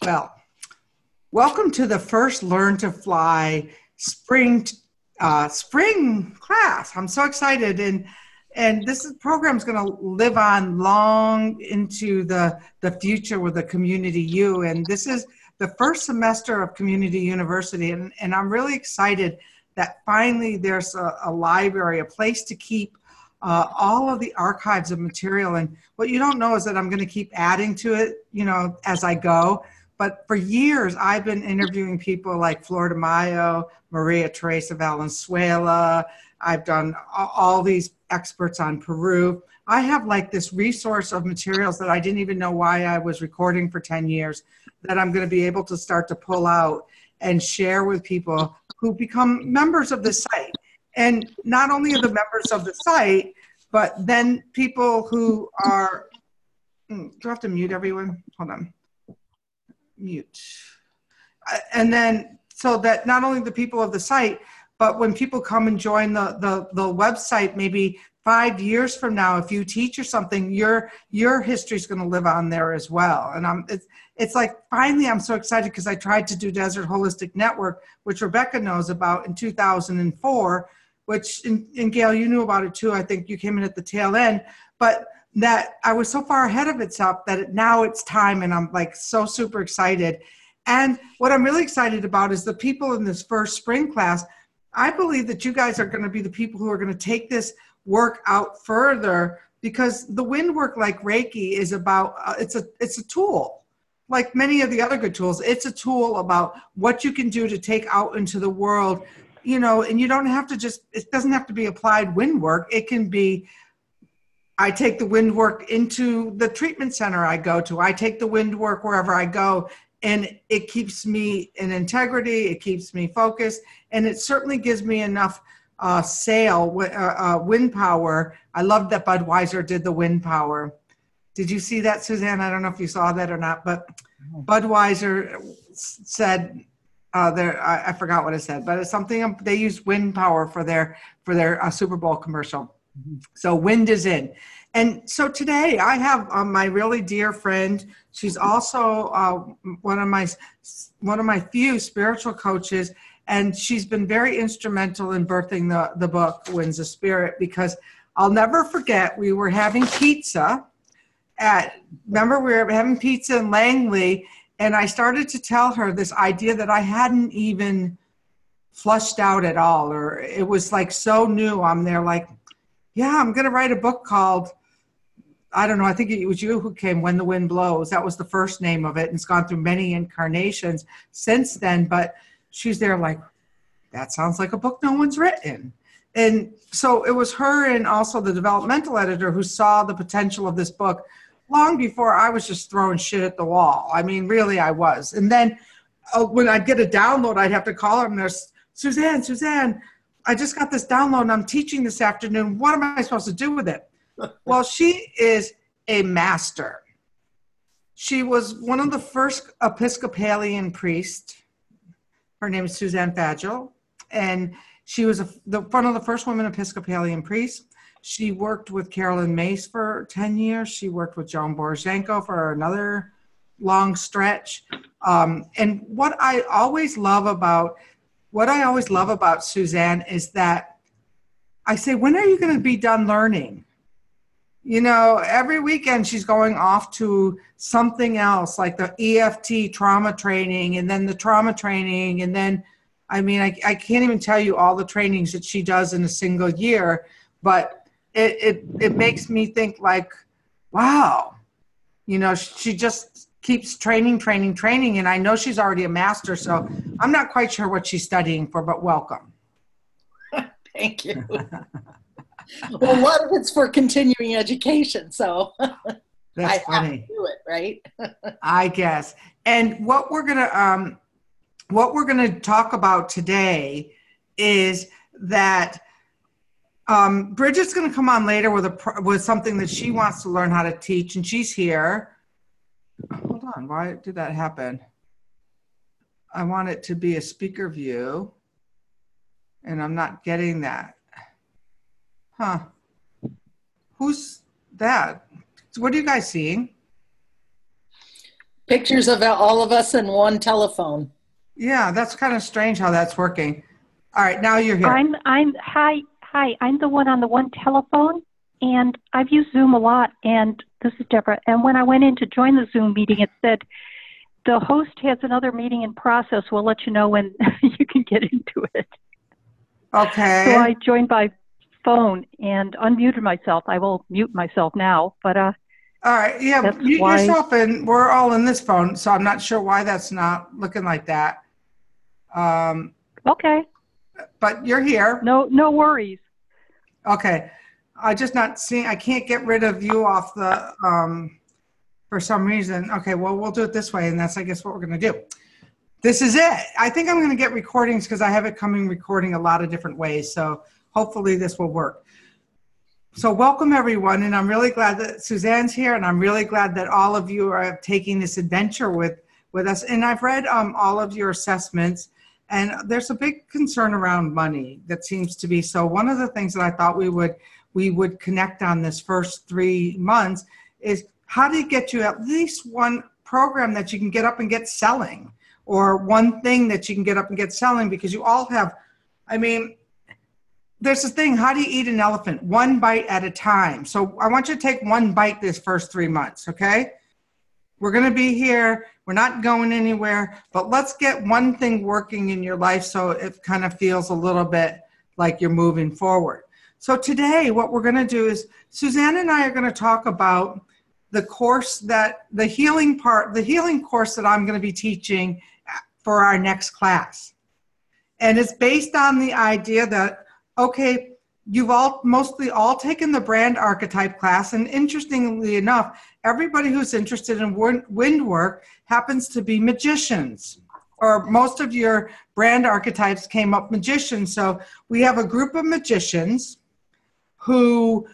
Well, welcome to the first Learn to Fly spring class. I'm so excited, and program is going to live on long into the future with the Community U. And this is the first semester of Community University, and I'm really excited that finally there's a library, a place to keep all of the archives of material. And what you don't know is that I'm going to keep adding to it, as I go. But for years, I've been interviewing people like Flor de Mayo, Maria Teresa Valenzuela. I've done all these experts on Peru. I have like this resource of materials that I didn't even know why I was recording for 10 years that I'm going to be able to start to pull out and share with people who become members of the site. And not only are the members of the site, but then people who are, do I have to mute everyone? Hold on. Mute. And then so that not only the people of the site, but when people come and join the website, maybe 5 years from now, if you teach or something, your history is going to live on there as well. And it's like, finally, I'm so excited because I tried to do Desert Holistic Network, which Rebecca knows about, in 2004, which, and Gail, you knew about it too. I think you came in at the tail end, but that I was so far ahead of itself that now it's time, and I'm like so super excited. And what I'm really excited about is the people in this first spring class. I believe that you guys are going to be the people who are going to take this work out further, because the wind work, like Reiki, is about, it's a tool. Like many of the other good tools, it's a tool about what you can do to take out into the world, and you don't have to it doesn't have to be applied wind work. It can be, I take the wind work into the treatment center I go to. I take the wind work wherever I go, and it keeps me in integrity. It keeps me focused, and it certainly gives me enough wind power. I love that Budweiser did the wind power. Did you see that, Suzanne? I don't know if you saw that or not, but Budweiser said, I forgot what it said, but it's something, they used wind power for their Super Bowl commercial. Mm-hmm. So wind is in. And so today I have my really dear friend. She's also one of my few spiritual coaches, and she's been very instrumental in birthing the book Winds of Spirit, because I'll never forget, we were having pizza remember we were having pizza in Langley, and I started to tell her this idea that I hadn't even flushed out at all, or it was like so new. I'm there like, yeah, I'm going to write a book called, I don't know, I think it was you who came, When the Wind Blows. That was the first name of it, and it's gone through many incarnations since then. But she's there like, that sounds like a book no one's written. And so it was her, and also the developmental editor, who saw the potential of this book long before I was just throwing shit at the wall. I mean, really, I was. And then when I'd get a download, I'd have to call her, and there's, Suzanne, I just got this download, and I'm teaching this afternoon. What am I supposed to do with it? Well, she is a master. She was one of the first Episcopalian priests. Her name is Suzanne Fagel, and she was one of the first women Episcopalian priests. She worked with Carolyn Mace for 10 years. She worked with Joan Borzhenko for another long stretch. And what I always love about Suzanne is that I say, when are you going to be done learning? Every weekend she's going off to something else, like the EFT trauma training, and then the trauma training. And then, I mean, I can't even tell you all the trainings that she does in a single year, but it makes me think like, wow, she just keeps training. And I know she's already a master, so I'm not quite sure what she's studying for, but welcome. Thank you. Well, a lot of it's for continuing education, so that's funny. Have to do it, right? I guess. And what we're gonna talk about today is that Bridget's gonna come on later with something that she wants to learn how to teach, and she's here. Hold on, why did that happen? I want it to be a speaker view, and I'm not getting that. Huh. Who's that? So what are you guys seeing? Pictures of all of us in one telephone. Yeah, that's kind of strange how that's working. All right, now you're here. Hi. I'm the one on the one telephone, and I've used Zoom a lot, and this is Deborah. And when I went in to join the Zoom meeting, it said, the host has another meeting in process. We'll let you know when you can get into it. Okay. So I joined by phone and unmuted myself. I will mute myself now, but all right, yeah, mute yourself, and we're all in this phone, so I'm not sure why that's not looking like that. Okay. But you're here. No worries. Okay. I can't get rid of you off the, for some reason. Okay, well, we'll do it this way, and that's, I guess, what we're going to do. This is it. I think I'm going to get recordings because I have it coming recording a lot of different ways, so hopefully this will work. So welcome, everyone, and I'm really glad that Suzanne's here, and I'm really glad that all of you are taking this adventure with us. And I've read all of your assessments, and there's a big concern around money that seems to be. So one of the things that I thought we would connect on this first 3 months is how to get you at least one program that you can get up and get selling, or one thing that you can get up and get selling, because you all have, I mean, there's this thing, how do you eat an elephant? One bite at a time. So I want you to take one bite this first 3 months, okay? We're going to be here. We're not going anywhere, but let's get one thing working in your life so it kind of feels a little bit like you're moving forward. So today, what we're going to do is, Suzanne and I are going to talk about the course the healing course that I'm going to be teaching for our next class. And it's based on the idea that, okay, you've mostly all taken the brand archetype class, and interestingly enough, everybody who's interested in wind work happens to be magicians, or most of your brand archetypes came up magicians. So we have a group of magicians who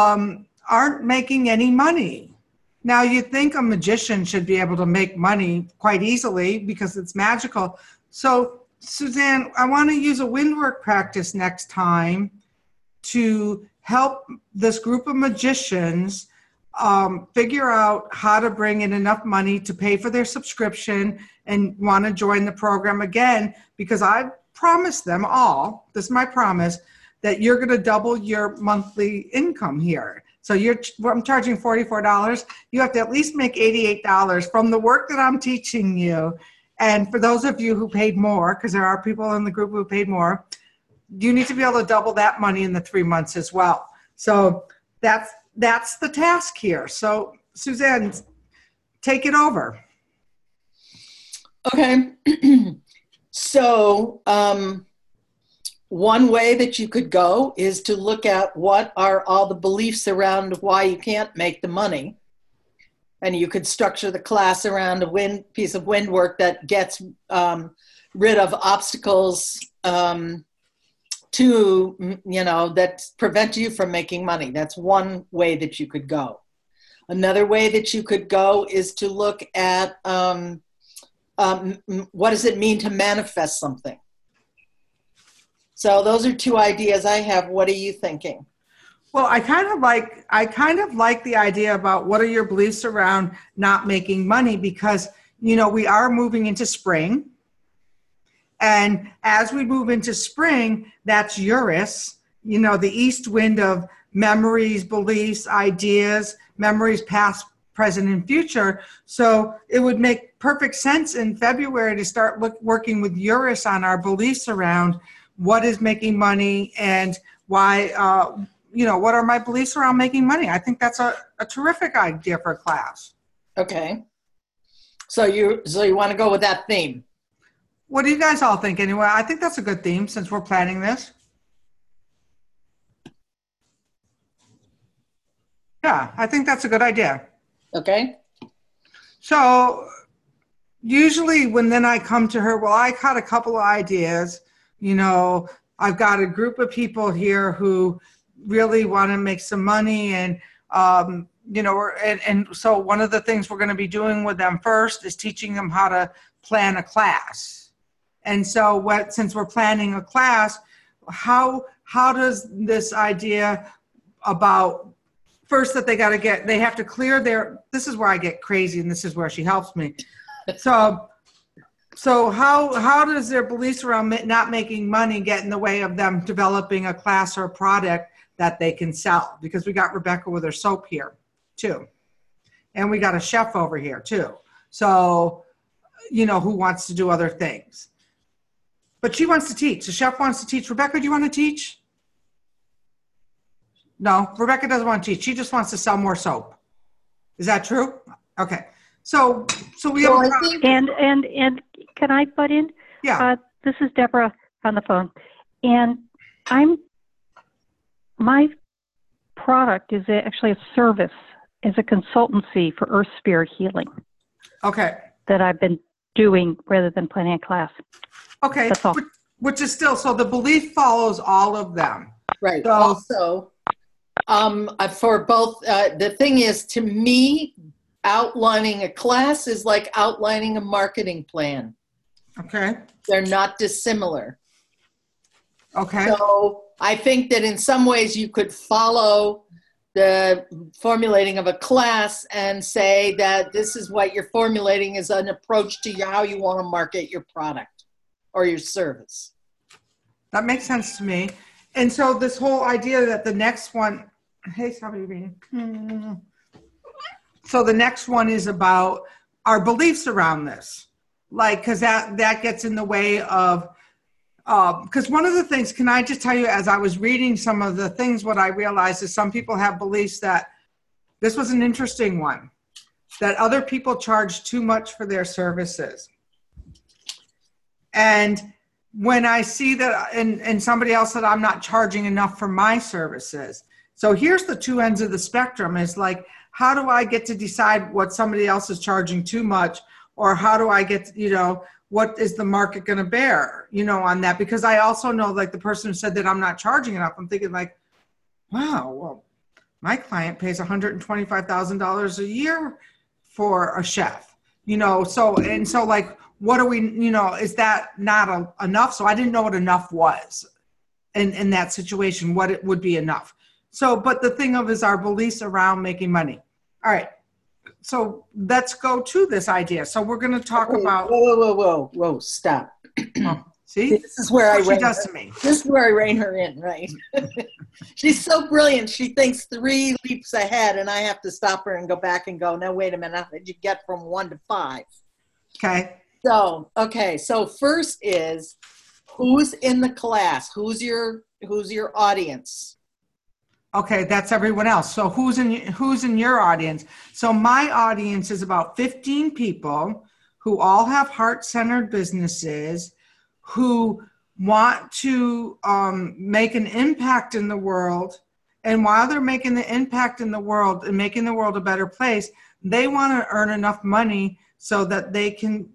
aren't making any money. Now, you'd think a magician should be able to make money quite easily because it's magical. So, Suzanne, I want to use a wind work practice next time to help this group of magicians figure out how to bring in enough money to pay for their subscription and want to join the program again, because I promised them all, this is my promise, that you're going to double your monthly income here. So I'm charging $44. You have to at least make $88 from the work that I'm teaching you. And for those of you who paid more, because there are people in the group who paid more, you need to be able to double that money in the 3 months as well. So that's the task here. So Suzanne, take it over. Okay. So one way that you could go is to look at what are all the beliefs around why you can't make the money. And you could structure the class around a piece of wind work that gets rid of obstacles that prevent you from making money. That's one way that you could go. Another way that you could go is to look at what does it mean to manifest something? So those are two ideas I have. What are you thinking? Well, I kind of like the idea about what are your beliefs around not making money, because, we are moving into spring. And as we move into spring, that's Uranus, the east wind of memories, beliefs, ideas, memories past, present, and future. So it would make perfect sense in February to start working with Uranus on our beliefs around what is making money and why, what are my beliefs around making money? I think that's a terrific idea for a class. Okay. So you want to go with that theme? What do you guys all think anyway? I think that's a good theme since we're planning this. Yeah, I think that's a good idea. Okay. So usually when then I come to her, well, I got a couple of ideas. I've got a group of people here who really want to make some money, and so one of the things we're going to be doing with them first is teaching them how to plan a class. And so since we're planning a class, how does this idea about first that they have to clear this is where I get crazy, and this is where she helps me. So how does their beliefs around not making money get in the way of them developing a class or a product that they can sell? Because we got Rebecca with her soap here too. And we got a chef over here too. So, who wants to do other things. But she wants to teach. The chef wants to teach. Rebecca, do you want to teach? No, Rebecca doesn't want to teach. She just wants to sell more soap. Is that true? Okay. So we have and can I butt in? Yeah. This is Deborah on the phone, and my product is actually a service, is a consultancy for Earth Spirit healing. Okay. That I've been doing rather than planning a class. Okay. That's all. Which is still, so the belief follows all of them. Right. So, also, for both, the thing is, to me, outlining a class is like outlining a marketing plan. Okay. They're not dissimilar. Okay. So I think that in some ways you could follow the formulating of a class and say that this is what you're formulating as an approach to how you want to market your product or your service. That makes sense to me. And so this whole idea that the next one, hey, somebody reading. So the next one is about our beliefs around this. Like, because that gets in the way of, because one of the things, can I just tell you, as I was reading some of the things, what I realized is some people have beliefs that, this was an interesting one, that other people charge too much for their services. And when I see that, and somebody else said, I'm not charging enough for my services. So here's the two ends of the spectrum, is like, how do I get to decide what somebody else is charging too much? Or how do I get, what is the market going to bear, on that? Because I also know, like the person who said that I'm not charging enough, I'm thinking like, wow, well, my client pays $125,000 a year for a chef, so like, what are we, is that not enough? So I didn't know what enough was in that situation, what it would be enough. So, but the thing is our beliefs around making money. All right. So let's go to this idea. So we're going to talk about. Whoa, stop. See, this is where she does to me. This is where I rein her in, right? She's so brilliant. She thinks 3 leaps ahead, and I have to stop her and go back and go, no, wait a minute. How did you get from 1 to 5? Okay. So first is, who's in the class? Who's your audience? Okay, that's everyone else. So who's in your audience? So my audience is about 15 people who all have heart-centered businesses, who want to make an impact in the world. And while they're making the impact in the world and making the world a better place, they want to earn enough money so that they can,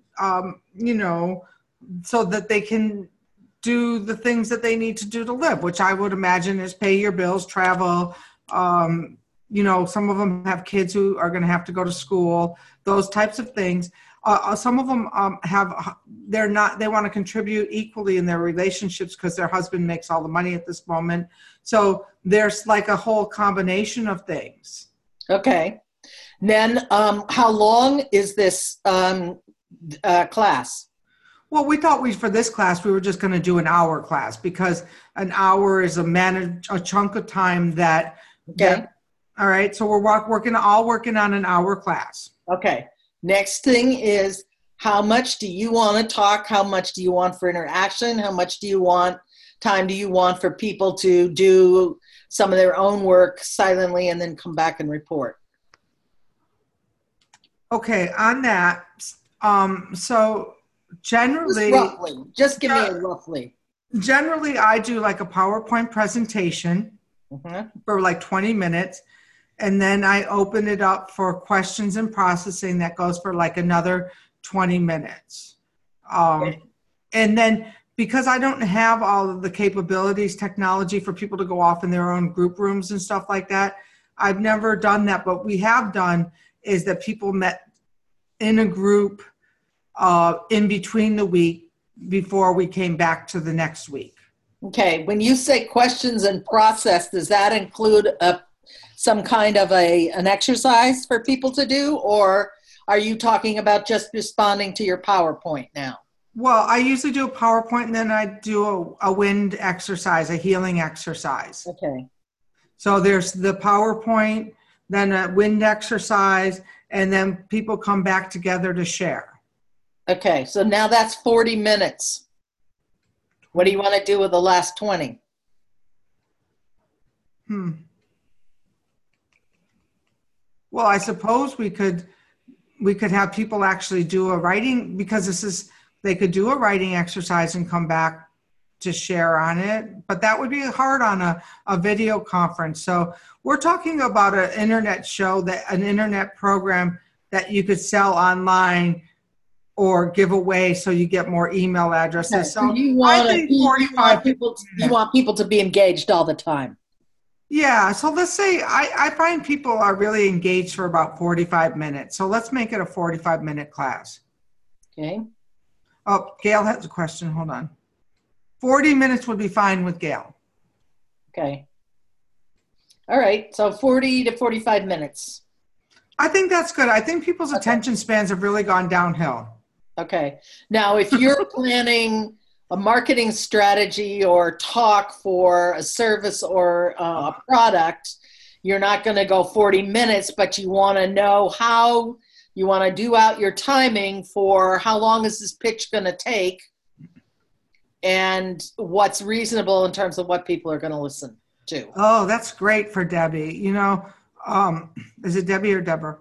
so that they can do the things that they need to do to live, which I would imagine is pay your bills, travel. Some of them have kids who are going to have to go to school, those types of things. Some of them they want to contribute equally in their relationships because their husband makes all the money at this moment. So there's like a whole combination of things. Okay. Then how long is this class? Well, we thought for this class, we were just going to do an hour class because an hour is a chunk of time that. Okay. All right. So we're working on an hour class. Okay. Next thing is, how much do you want to talk? How much do you want for interaction? How much time do you want for people to do some of their own work silently and then come back and report? Okay. On that. So generally, just give me a roughly. Generally, I do like a PowerPoint presentation for like 20 minutes. And then I open it up for questions and processing that goes for like another 20 minutes. And then because I don't have all of the capabilities, technology for people to go off in their own group rooms and stuff like that, I've never done that. But we have done is that people met in a group in between the week before we came back to the next week. Okay. When you say questions and process, does that include some kind of an exercise for people to do, or are you talking about just responding to your PowerPoint now? Well, I usually do a PowerPoint and then I do a wind exercise, a healing exercise. Okay. So there's the PowerPoint, then a wind exercise, and then people come back together to share. Okay, so now that's 40 minutes. What do you want to do with the last 20? Well, I suppose we could have people actually do a writing, because they could do a writing exercise and come back to share on it, but that would be hard on a video conference. So we're talking about an internet show, an internet program that you could sell online or give away so you get more email addresses. Okay, so you want people to be engaged all the time. Yeah, so let's say I find people are really engaged for about 45 minutes. So let's make it a 45-minute class. Okay. Oh, Gail has a question. Hold on. 40 minutes would be fine with Gail. Okay. All right. So 40 to 45 minutes. I think that's good. I think people's attention spans have really gone downhill. Okay. Now, if you're planning a marketing strategy or talk for a service or a product, you're not going to go 40 minutes, but you want to know how you want to do out your timing for how long is this pitch going to take and what's reasonable in terms of what people are going to listen to. Oh, that's great for Debbie. You know, is it Debbie or Deborah?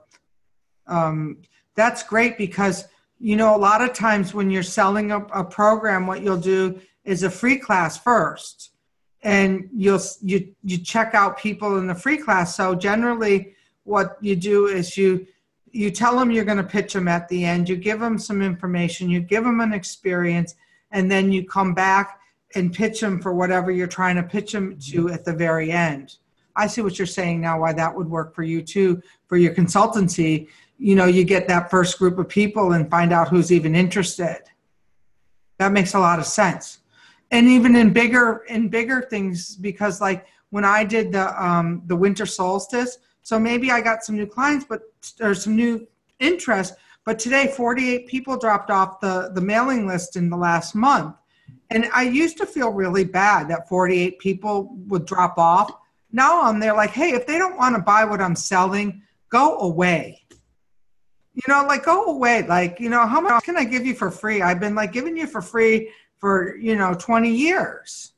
That's great because, you know, a lot of times when you're selling a program, what you'll do is a free class first, and you check out people in the free class. So generally what you do is you tell them you're going to pitch them at the end, you give them some information, you give them an experience, and then you come back and pitch them for whatever you're trying to pitch them to at the very end. I see what you're saying now, why that would work for you too, for your consultancy. You know, you get that first group of people and find out who's even interested. That makes a lot of sense. And even in bigger things, because like when I did the winter solstice, so maybe I got some new clients, or some new interest, but today 48 people dropped off the mailing list in the last month. And I used to feel really bad that 48 people would drop off. Now I'm there like, hey, if they don't want to buy what I'm selling, go away. You know, like go away. Like, you know, how much can I give you for free? I've been like giving you for free for, 20 years.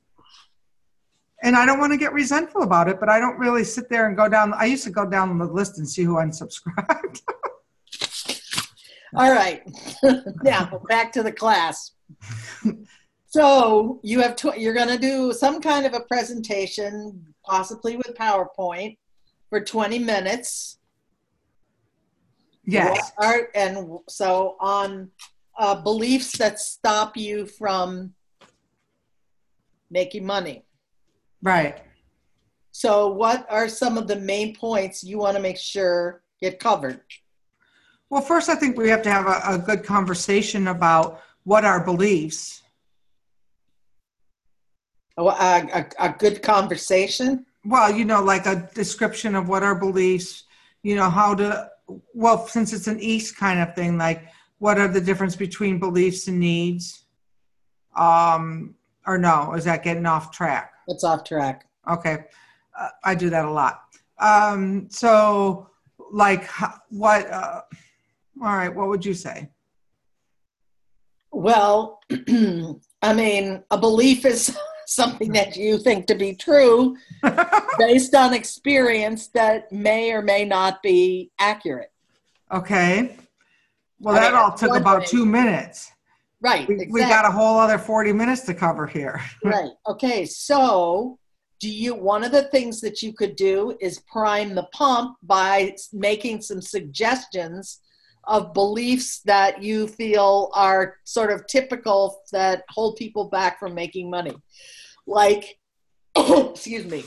And I don't want to get resentful about it, but I don't really sit there and go down. I used to go down the list and see who unsubscribed. All right. Now back to the class. So you're going to do some kind of a presentation, possibly with PowerPoint, for 20 minutes. Yes. And so on beliefs that stop you from making money. Right. So what are some of the main points you want to make sure get covered? Well, first, I think we have to have a good conversation about what are beliefs. A good conversation? Well, like a description of what are beliefs, since it's an East kind of thing, like what are the difference between beliefs and needs? Or no, is that getting off track? It's off track. Okay. I do that a lot. So like all right, what would you say? Well, I mean, a belief is something that you think to be true based on experience that may or may not be accurate. Okay. Well, that all took about 2 minutes. Right. Exactly. We got a whole other 40 minutes to cover here. Right. Okay. So one of the things that you could do is prime the pump by making some suggestions of beliefs that you feel are sort of typical that hold people back from making money. Like, excuse me.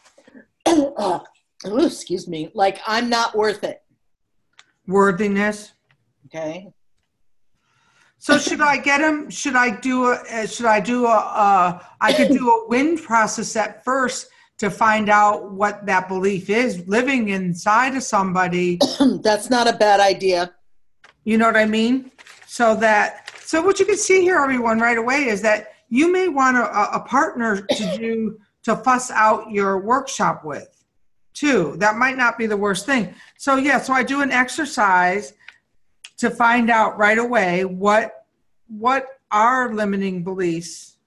Excuse me. Like, I'm not worth it. Worthiness. Okay. So should I get him? I could do a wind process at first to find out what that belief is living inside of somebody. That's not a bad idea. You know what I mean? So what you can see here, everyone, right away is that you may want a partner to fuss out your workshop with, too. That might not be the worst thing. So I do an exercise to find out right away what are limiting beliefs.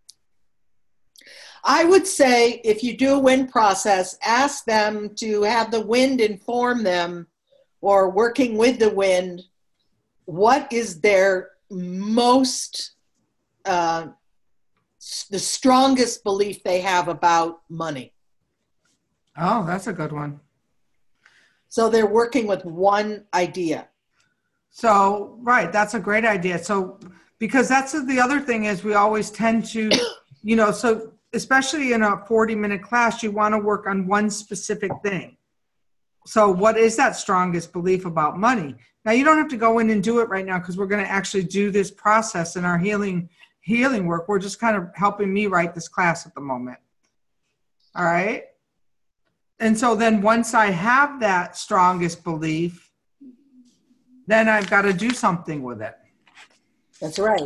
I would say if you do a wind process, ask them to have the wind inform them, or working with the wind, what is their most, the strongest belief they have about money. Oh, that's a good one. So they're working with one idea. So, right, that's a great idea. So, because that's the other thing is we always tend to, so especially in a 40-minute class, you want to work on one specific thing. So what is that strongest belief about money? Now, you don't have to go in and do it right now because we're going to actually do this process in our healing work. We're just kind of helping me write this class at the moment. All right? And so then once I have that strongest belief, then I've got to do something with it. That's right.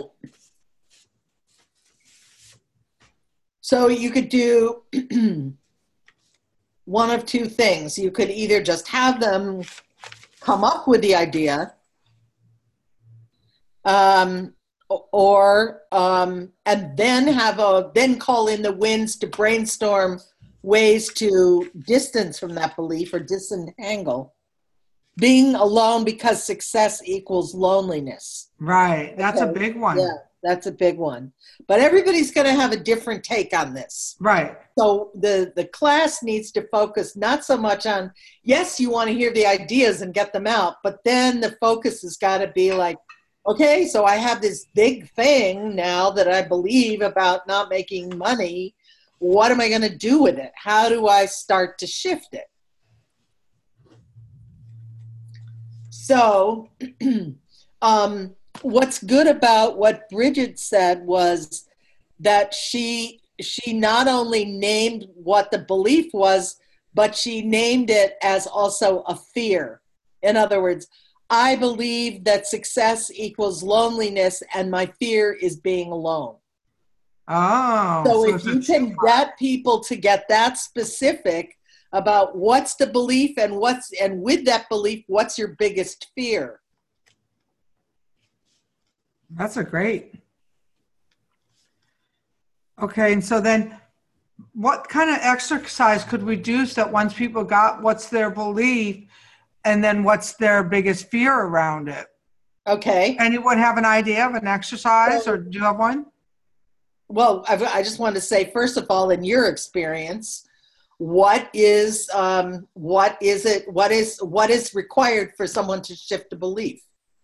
So you could do one of two things. You could either just have them come up with the idea, and then call in the winds to brainstorm ways to distance from that belief or disentangle. Being alone because success equals loneliness. Right. That's a big one. Yeah, that's a big one. But everybody's going to have a different take on this. Right. So the class needs to focus not so much on, yes, you want to hear the ideas and get them out, but then the focus has got to be like, okay, so I have this big thing now that I believe about not making money. What am I going to do with it? How do I start to shift it? So what's good about what Bridget said was that she not only named what the belief was, but she named it as also a fear. In other words, I believe that success equals loneliness and my fear is being alone. Oh. So if you can get people to get that specific about what's the belief and with that belief, what's your biggest fear? That's a great. Okay, and so then what kind of exercise could we do so that once people got what's their belief and then what's their biggest fear around it? Okay. Anyone have an idea of an exercise, or do you have one? Well, I just wanted to say, first of all, in your experience, what is required for someone to shift a belief?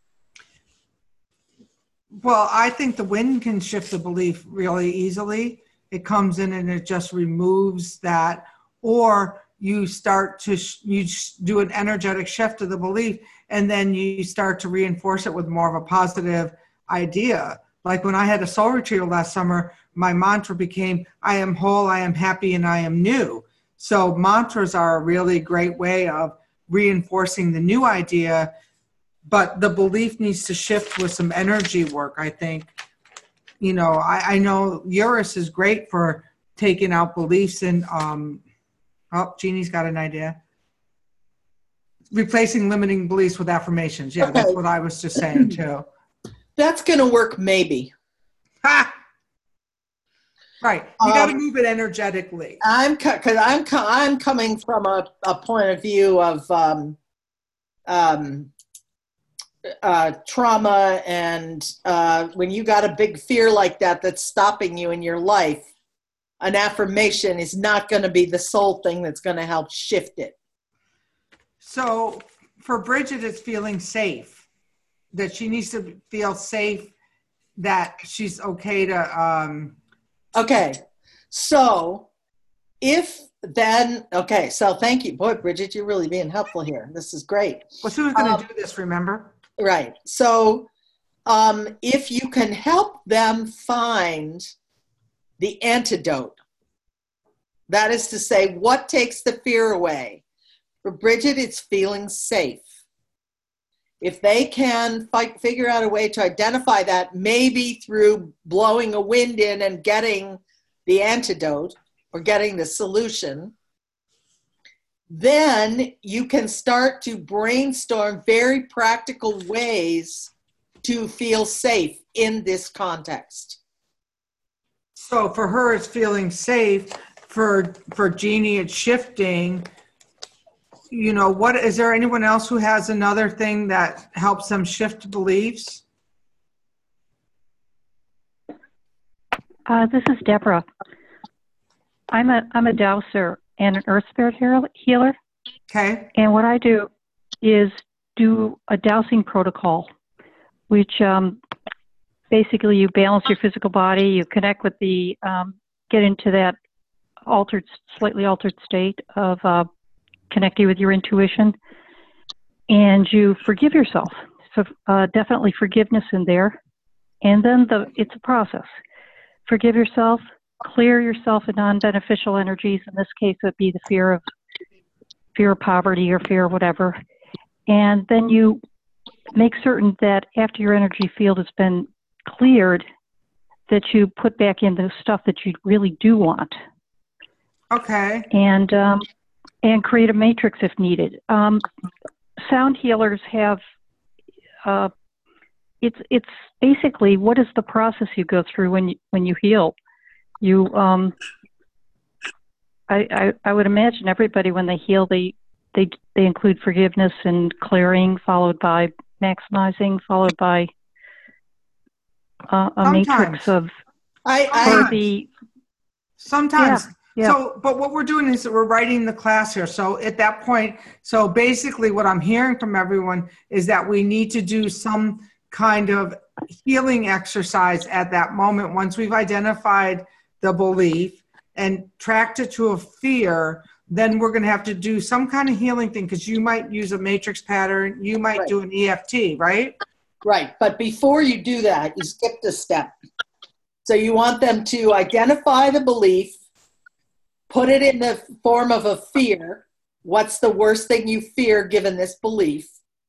Well, I think the wind can shift the belief really easily. It comes in and it just removes that, or you start to do an energetic shift of the belief, and then you start to reinforce it with more of a positive idea. Like when I had a soul retreat last summer, my mantra became, I am whole, I am happy, and I am new. So mantras are a really great way of reinforcing the new idea, but the belief needs to shift with some energy work, I think. I know Eurus is great for taking out beliefs and, Jeannie's got an idea. Replacing limiting beliefs with affirmations. Yeah, okay. That's what I was just saying too. That's going to work maybe. Ha! Right. You got to move it energetically. I'm coming from a point of view of trauma, and when you got a big fear like that that's stopping you in your life, an affirmation is not going to be the sole thing that's going to help shift it. So for Bridget, it's feeling safe, that she needs to feel safe, that she's okay to... Okay, so so thank you. Boy, Bridget, you're really being helpful here. This is great. Well, who's going to do this, remember? Right. So if you can help them find the antidote, That is to say, what takes the fear away? For Bridget, it's feeling safe. If they can figure out a way to identify that, maybe through blowing a wind in and getting the antidote or getting the solution, then you can start to brainstorm very practical ways to feel safe in this context. So for her, it's feeling safe. For Jeannie, it's shifting. You know, what is there anyone else who has another thing that helps them shift beliefs? This is Deborah. I'm a dowser and an earth spirit healer. Okay. And what I do is do a dowsing protocol, which basically you balance your physical body, you connect with the, get into that slightly altered state of connecting with your intuition, and you forgive yourself. So definitely forgiveness in there. And then it's a process. Forgive yourself, clear yourself of non-beneficial energies. In this case, it would be the fear of poverty or fear of whatever. And then you make certain that after your energy field has been cleared, that you put back in the stuff that you really do want. Okay. And create a matrix if needed. Sound healers have, it's basically, what is the process you go through when you heal? You, I would imagine everybody when they heal, they include forgiveness and clearing, followed by maximizing, followed by a matrix of Sometimes. Yeah. So, but what we're doing is that we're writing the class here. So at that point, so basically what I'm hearing from everyone is that we need to do some kind of healing exercise at that moment. Once we've identified the belief and tracked it to a fear, then we're going to have to do some kind of healing thing, because you might use a matrix pattern. You might do an EFT, right? Right. But before you do that, you skipped a step. So you want them to identify the belief, put it in the form of a fear. What's the worst thing you fear given this belief?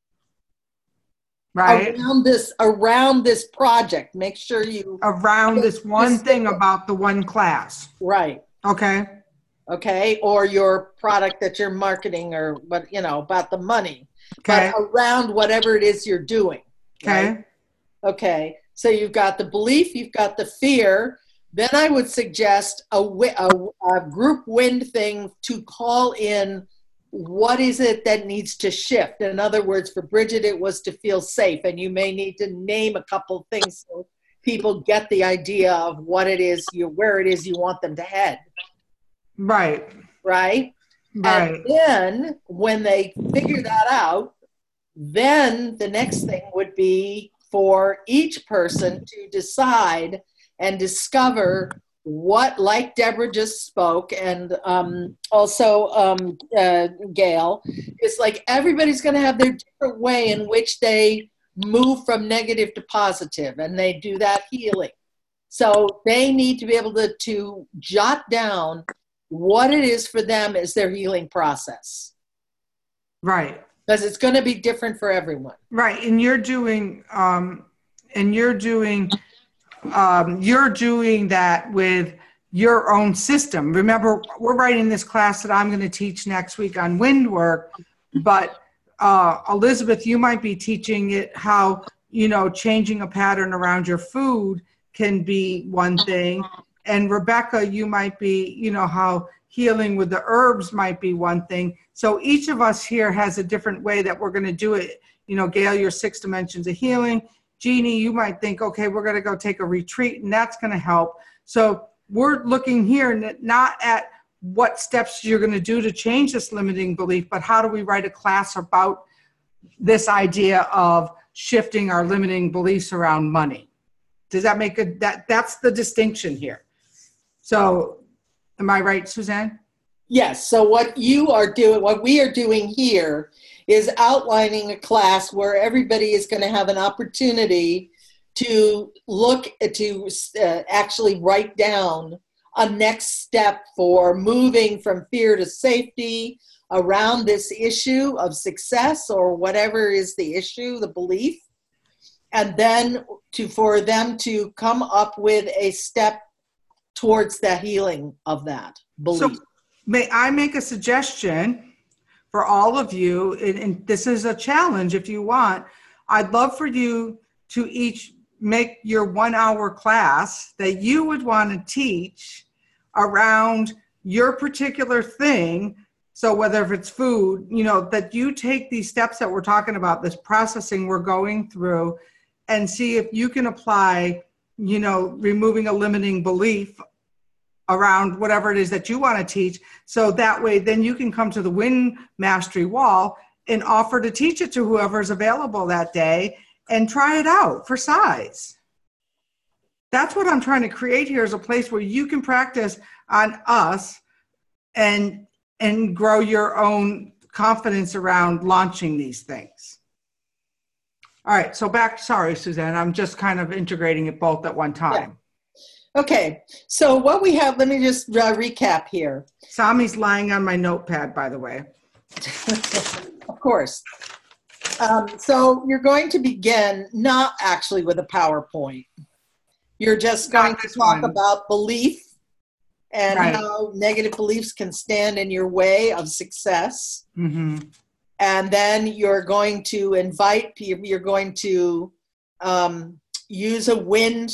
Right. Around this project, make sure you... Around this one thing about the one class. Right. Okay. Okay. Or your product that you're marketing, or what, about the money. Okay. But around whatever it is you're doing. Okay. Right? Okay. So you've got the belief, you've got the fear. Then I would suggest a group wind thing to call in what is it that needs to shift. In other words, for Bridget, it was to feel safe. And you may need to name a couple things so people get the idea of what it is, where it is you want them to head. Right. Right? Right. And then when they figure that out, then the next thing would be for each person to decide and discover what, like Deborah just spoke, and also Gail, is like everybody's going to have their different way in which they move from negative to positive, and they do that healing. So they need to be able to jot down what it is for them as their healing process. Right. Because it's going to be different for everyone. Right. And you're doing that with your own system. Remember, we're writing this class that I'm going to teach next week on wind work, but Elizabeth, you might be teaching it how, changing a pattern around your food can be one thing. And Rebecca, you might be, how healing with the herbs might be one thing. So each of us here has a different way that we're going to do it. Gail, your 6 dimensions of healing. Jeannie, you might think, okay, we're going to go take a retreat and that's going to help. So we're looking here not at what steps you're going to do to change this limiting belief, but how do we write a class about this idea of shifting our limiting beliefs around money? Does that make that's the distinction here. So am I right, Suzanne? Yes. So what we are doing here is outlining a class where everybody is going to have an opportunity to actually write down a next step for moving from fear to safety around this issue of success or whatever is the issue, the belief, and then for them to come up with a step towards the healing of that belief. So may I make a suggestion for all of you, and this is a challenge if you want. I'd love for you to each make your 1 hour class that you would want to teach around your particular thing. So whether if it's food, that you take these steps that we're talking about, this processing we're going through, and see if you can apply, removing a limiting belief around whatever it is that you want to teach. So that way, then you can come to the Wind Mastery Wall and offer to teach it to whoever's available that day and try it out for size. That's what I'm trying to create here, is a place where you can practice on us and grow your own confidence around launching these things. All right, so sorry, Suzanne, I'm just kind of integrating it both at one time. Yeah. Okay, so what we have, let me just recap here. Sami's lying on my notepad, by the way. Of course. So you're going to begin not actually with a PowerPoint. You're just going to talk about belief and how negative beliefs can stand in your way of success. Mm-hmm. And then you're going to invite people, you're going to use a wind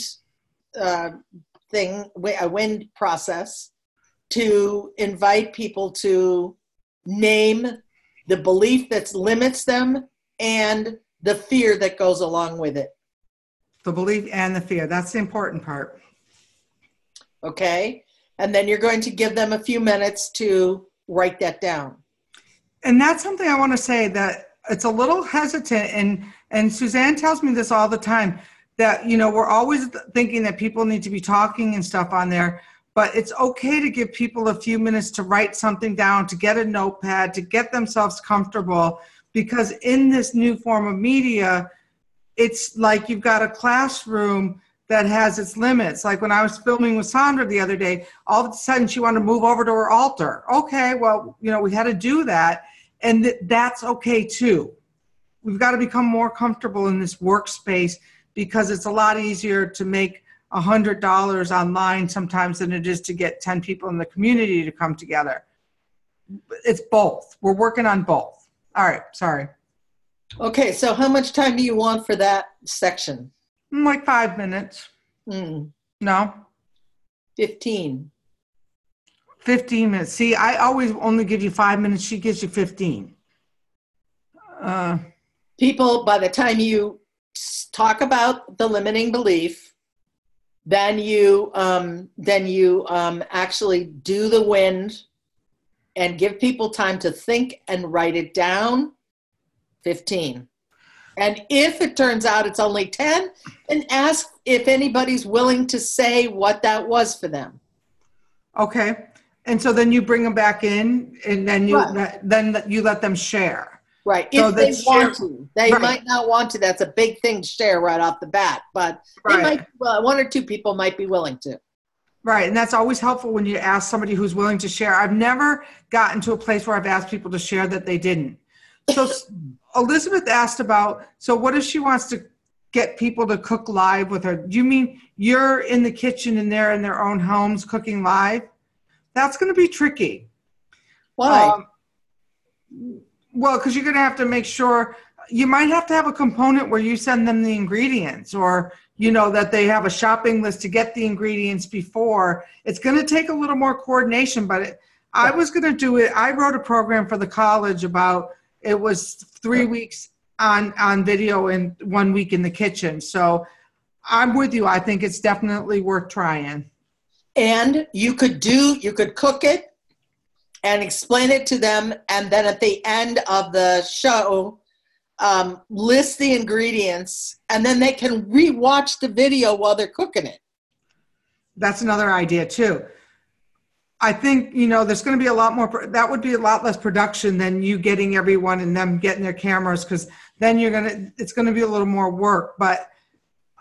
a wind process to invite people to name the belief that limits them and the fear that goes along with it. The belief and the fear, that's the important part. Okay, and then you're going to give them a few minutes to write that down. And that's something I want to say, that it's a little hesitant, and Suzanne tells me this all the time, that, we're always thinking that people need to be talking and stuff on there, but it's okay to give people a few minutes to write something down, to get a notepad, to get themselves comfortable, because in this new form of media, it's like you've got a classroom that has its limits. Like when I was filming with Sandra the other day, all of a sudden she wanted to move over to her altar. Okay, well, we had to do that, and that's okay too. We've got to become more comfortable in this workspace, because it's a lot easier to make $100 online sometimes than it is to get 10 people in the community to come together. It's both. We're working on both. All right, sorry. Okay, so how much time do you want for that section? Like 5 minutes. No? 15. 15 minutes. See, I always only give you 5 minutes. She gives you 15. People, by the time you talk about the limiting belief, then you actually do the wind and give people time to think and write it down. 15. And if it turns out it's only 10, then ask if anybody's willing to say what that was for them. Okay. And so then you bring them back in, and then you let them share. Right. So if they want to. They might not want to. That's a big thing to share right off the bat. But they might, one or two people might be willing to. Right. And that's always helpful when you ask somebody who's willing to share. I've never gotten to a place where I've asked people to share that they didn't. So Elizabeth asked about, so what if she wants to get people to cook live with her? Do you mean you're in the kitchen and they're in their own homes cooking live? That's going to be tricky. Why? Well, because you're going to have to make sure, you might have to have a component where you send them the ingredients, or, that they have a shopping list to get the ingredients before. It's going to take a little more coordination, but I was going to do it. I wrote a program for the college about, it was 3 weeks on video and 1 week in the kitchen. So I'm with you. I think it's definitely worth trying. And you could cook it and explain it to them, and then at the end of the show, list the ingredients, and then they can re-watch the video while they're cooking it. That's another idea too. I think, there's going to be a lot more, that would be a lot less production than you getting everyone and them getting their cameras, because then it's going to be a little more work. But,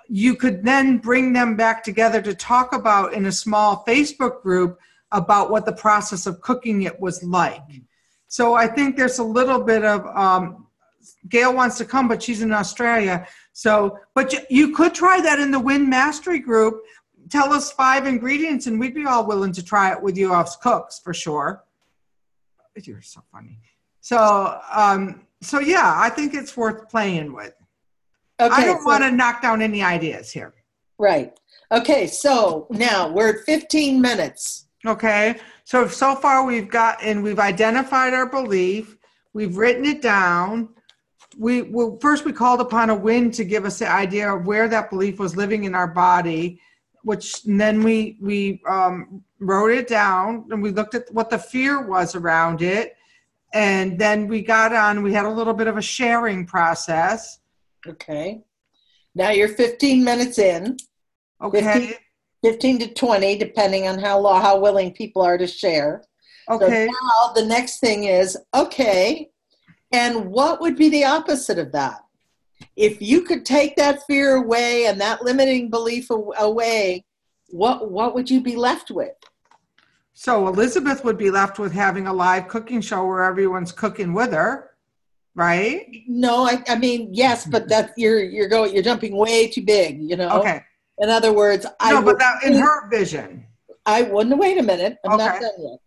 you could then bring them back together to talk about in a small Facebook group about what the process of cooking it was like. So I think there's a little bit of, Gail wants to come, but she's in Australia. So, but you could try that in the Win Mastery group. Tell us 5 ingredients and we'd be all willing to try it with you as cooks for sure. You're so funny. So, so yeah, I think it's worth playing with. Okay, I don't want to knock down any ideas here. Right. Okay, so now we're at 15 minutes. Okay, so far we've identified our belief. We've written it down. First we called upon a wind to give us the idea of where that belief was living in our body, and then we wrote it down and we looked at what the fear was around it. And then we had a little bit of a sharing process. Okay. Now you're 15 minutes in. Okay. 15 to 20, depending on how willing people are to share. Okay. So now the next thing is, okay, and what would be the opposite of that? If you could take that fear away and that limiting belief away, what would you be left with? So Elizabeth would be left with having a live cooking show where everyone's cooking with her, right? No, I mean, yes, but that you're jumping way too big, you know? Okay. In other words, in her vision. I wouldn't, wait a minute, I'm not done yet.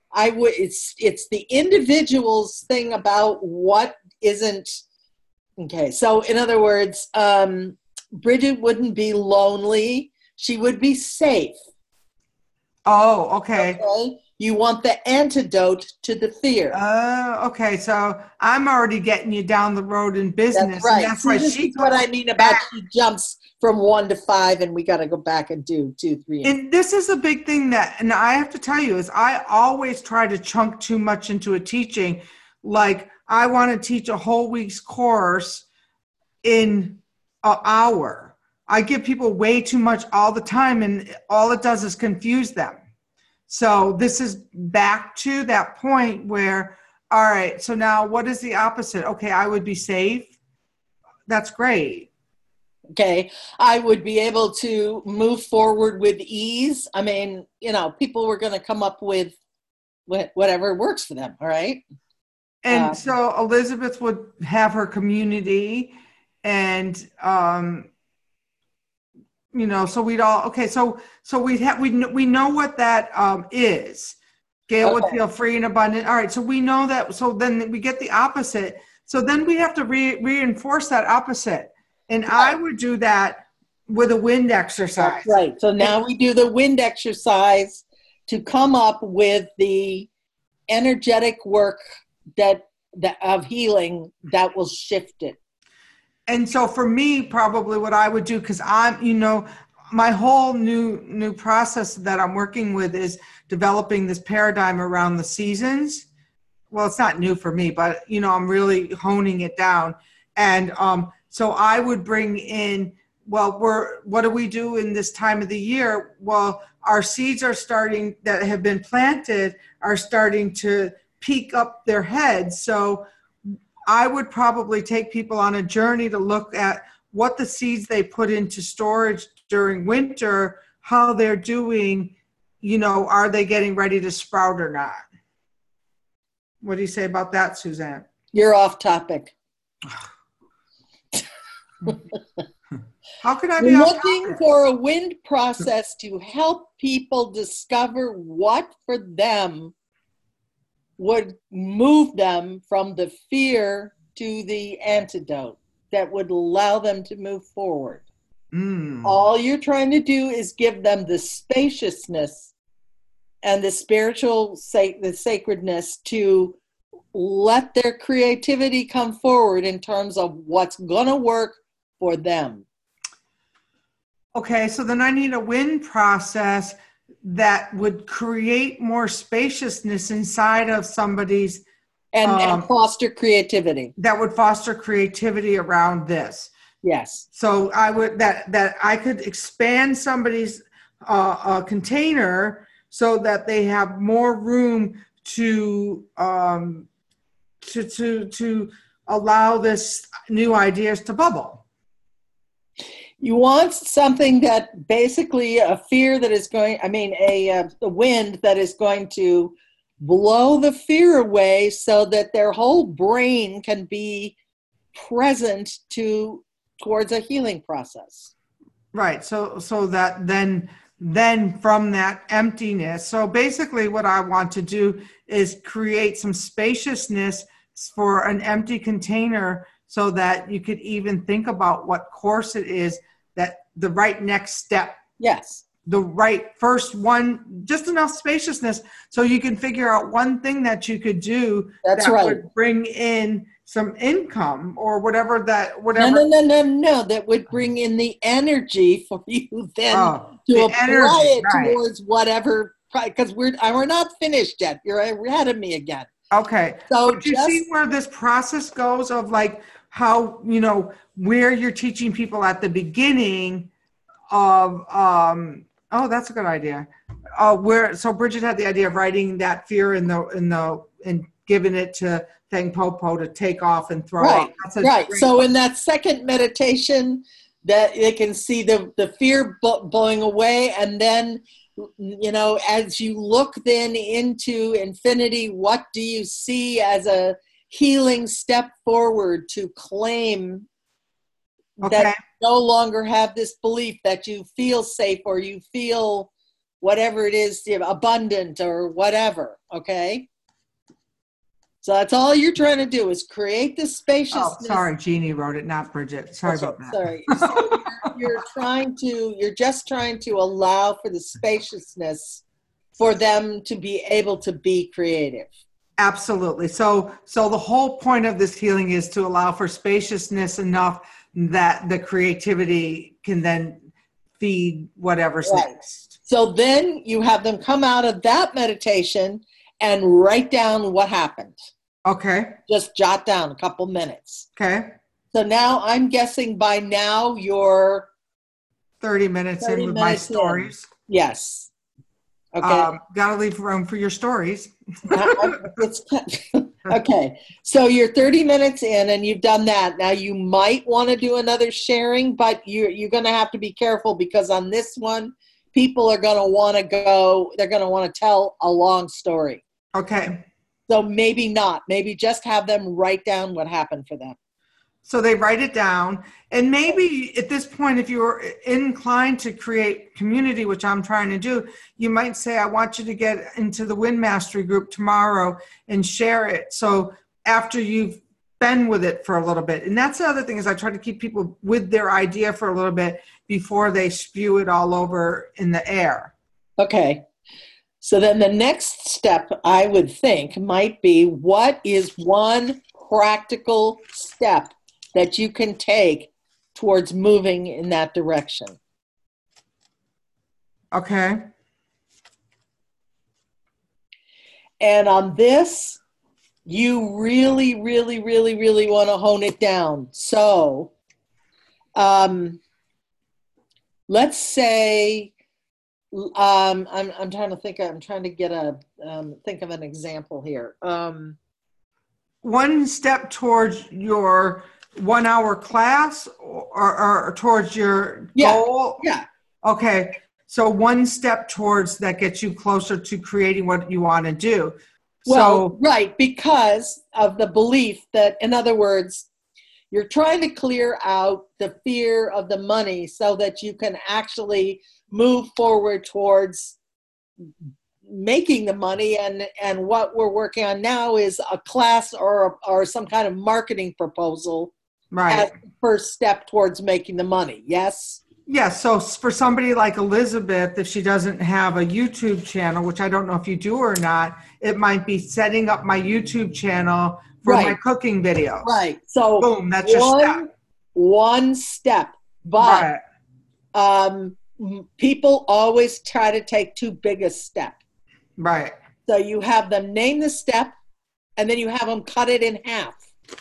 It's the individual's thing about what isn't, okay. So in other words, Bridget wouldn't be lonely. She would be safe. Oh, okay. You want the antidote to the fear. Okay. So I'm already getting you down the road in business. That's right. And that's why this is what I mean about she jumps from 1 to 5 and we got to go back and do 2, 3. And this is a big thing and I have to tell you is I always try to chunk too much into a teaching. Like I want to teach a whole week's course in an hour. I give people way too much all the time and all it does is confuse them. So this is back to that point where, all right, so now what is the opposite? Okay, I would be safe. That's great. Okay, I would be able to move forward with ease. I mean, people were going to come up with whatever works for them, all right? And so Elizabeth would have her community and, so we'd all, okay, so we know what that is. Gail would feel free and abundant. All right, so we know that, so then we get the opposite. So then we have to reinforce that opposite. And I would do that with a wind exercise. That's right. So now we do the wind exercise to come up with the energetic work that of healing that will shift it. And so for me, probably what I would do, because my whole new process that I'm working with is developing this paradigm around the seasons. Well, it's not new for me, but I'm really honing it down. And so I would bring in, what do we do in this time of the year? Well, our seeds that have been planted are starting to peek up their heads. So I would probably take people on a journey to look at what the seeds they put into storage during winter, how they're doing, are they getting ready to sprout or not? What do you say about that, Suzanne? You're off topic. How could I be looking for a wind process to help people discover what for them would move them from the fear to the antidote that would allow them to move forward. All you're trying to do is give them the spaciousness and the spiritual the sacredness to let their creativity come forward in terms of what's going to work for them. Okay, so then I need a wind process that would create more spaciousness inside of somebody's and foster creativity. That would foster creativity around this. Yes. So I would that I could expand somebody's container so that they have more room to allow this new ideas to bubble. You want something that basically a fear that is going, a wind that is going to blow the fear away so that their whole brain can be present towards a healing process. Right. So that then from that emptiness. So basically what I want to do is create some spaciousness for an empty container so that you could even think about what course it is, that the right next step. Yes. The right first one, just enough spaciousness so you can figure out one thing that you could do that would bring in some income or whatever. No, that would bring in the energy for you then to apply it towards whatever, because we're not finished yet. You're ahead of me again. Okay. So but you see where this process goes of like how, where you're teaching people at the beginning of, oh, that's a good idea. So Bridget had the idea of writing that fear and giving it to Thang Popo to take off and throw off. Right. So in that second meditation, that they can see the fear blowing away, and then, as you look then into infinity, what do you see as a healing step forward to claim that you no longer have this belief, that you feel safe or you feel whatever it is, abundant or whatever, okay? So that's all you're trying to do is create this spaciousness. Oh, sorry, Jeannie wrote it, not Bridget. Sorry about that. Sorry. So you're just trying to allow for the spaciousness for them to be able to be creative. Absolutely. So the whole point of this healing is to allow for spaciousness enough that the creativity can then feed whatever's next. So then you have them come out of that meditation and write down what happened. Okay. Just jot down a couple minutes. Okay. So now I'm guessing by now you're 30 minutes in with my stories. Yes. Okay. Gotta leave room for your stories. Okay. So you're 30 minutes in and you've done that. Now you might want to do another sharing, but you're going to have to be careful because on this one, people are going to want to go, they're going to want to tell a long story. Okay. So maybe not. Maybe just have them write down what happened for them. So they write it down. And maybe at this point, if you're inclined to create community, which I'm trying to do, you might say, I want you to get into the Wind Mastery group tomorrow and share it. So after you've been with it for a little bit. And that's the other thing is I try to keep people with their idea for a little bit before they spew it all over in the air. Okay. So then the next step, I would think, might be what is one practical step that you can take towards moving in that direction? Okay. And on this, you really, really, really, really want to hone it down. So let's say, I'm trying to think, I'm trying to get think of an example here. One step towards your 1 hour class or towards your goal? Yeah. Okay. So one step towards that gets you closer to creating what you want to do. Well, right, because of the belief that, in other words, you're trying to clear out the fear of the money so that you can actually move forward towards making the money. And what we're working on now is a class or some kind of marketing proposal as the first step towards making the money. Yes? Yes. So for somebody like Elizabeth, if she doesn't have a YouTube channel, which I don't know if you do or not, it might be setting up my YouTube channel for my cooking videos. Right. So boom, that's your step. One step. But people always try to take too big a step. Right. So you have them name the step and then you have them cut it in half.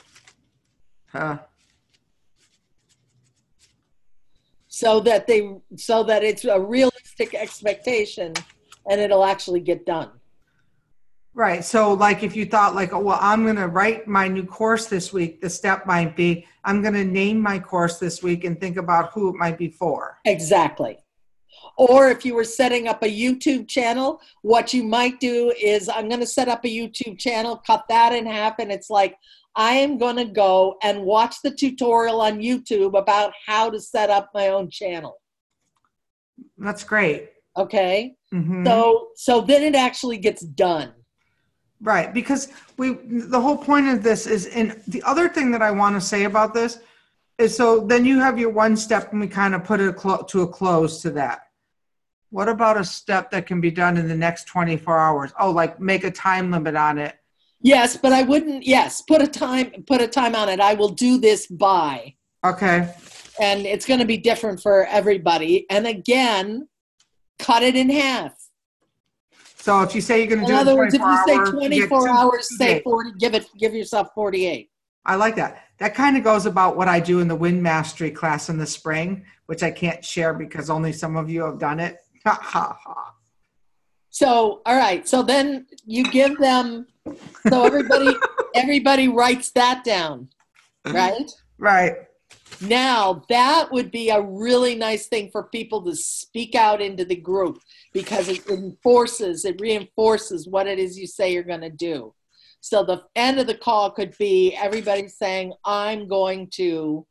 So that it's a realistic expectation and it'll actually get done. Right. So like if you thought like, oh, well, I'm going to write my new course this week, the step might be, I'm going to name my course this week and think about who it might be for. Exactly. Or if you were setting up a YouTube channel, what you might do is, I'm going to set up a YouTube channel, cut that in half, and it's like, I am going to go and watch the tutorial on YouTube about how to set up my own channel. That's great. Okay? Mm-hmm. So then it actually gets done. Right. Because the whole point of this is, and the other thing that I want to say about this is, so then you have your one step and we kind of put it to a close to that. What about a step that can be done in the next 24 hours? Oh, like make a time limit on it. Yes, but I wouldn't, put a time on it. I will do this by. Okay. And it's going to be different for everybody. And again, cut it in half. So if you say you're going to do it in other words, if you say 24 24 hours, say 40, give yourself 48. I like that. That kind of goes about what I do in the Wind Mastery class in the spring, which I can't share because only some of you have done it. Ha ha ha. So, all right. So then you give them, so everybody writes that down, right? Right. Now that would be a really nice thing for people to speak out into the group, because it reinforces what it is you say you're going to do. So the end of the call could be everybody saying, I'm going to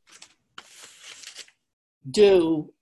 do.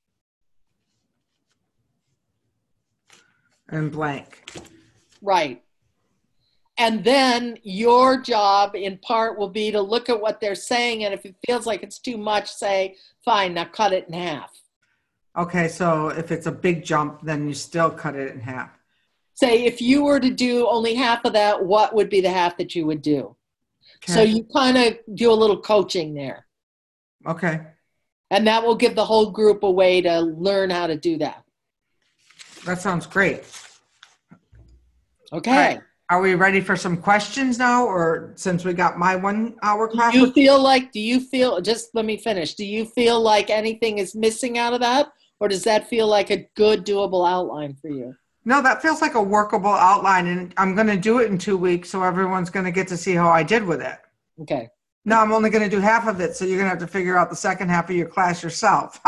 And blank. Right. And then your job in part will be to look at what they're saying. And if it feels like it's too much, say, fine, now cut it in half. Okay. So if it's a big jump, then you still cut it in half. Say, if you were to do only half of that, what would be the half that you would do? Okay. So you kind of do a little coaching there. Okay. And that will give the whole group a way to learn how to do that. That sounds great. Okay. Right. Are we ready for some questions now? Or since we got my 1 hour class? Just let me finish. Do you feel like anything is missing out of that? Or does that feel like a good, doable outline for you? No, that feels like a workable outline. And I'm going to do it in 2 weeks. So everyone's going to get to see how I did with it. Okay. No, I'm only going to do half of it. So you're going to have to figure out the second half of your class yourself.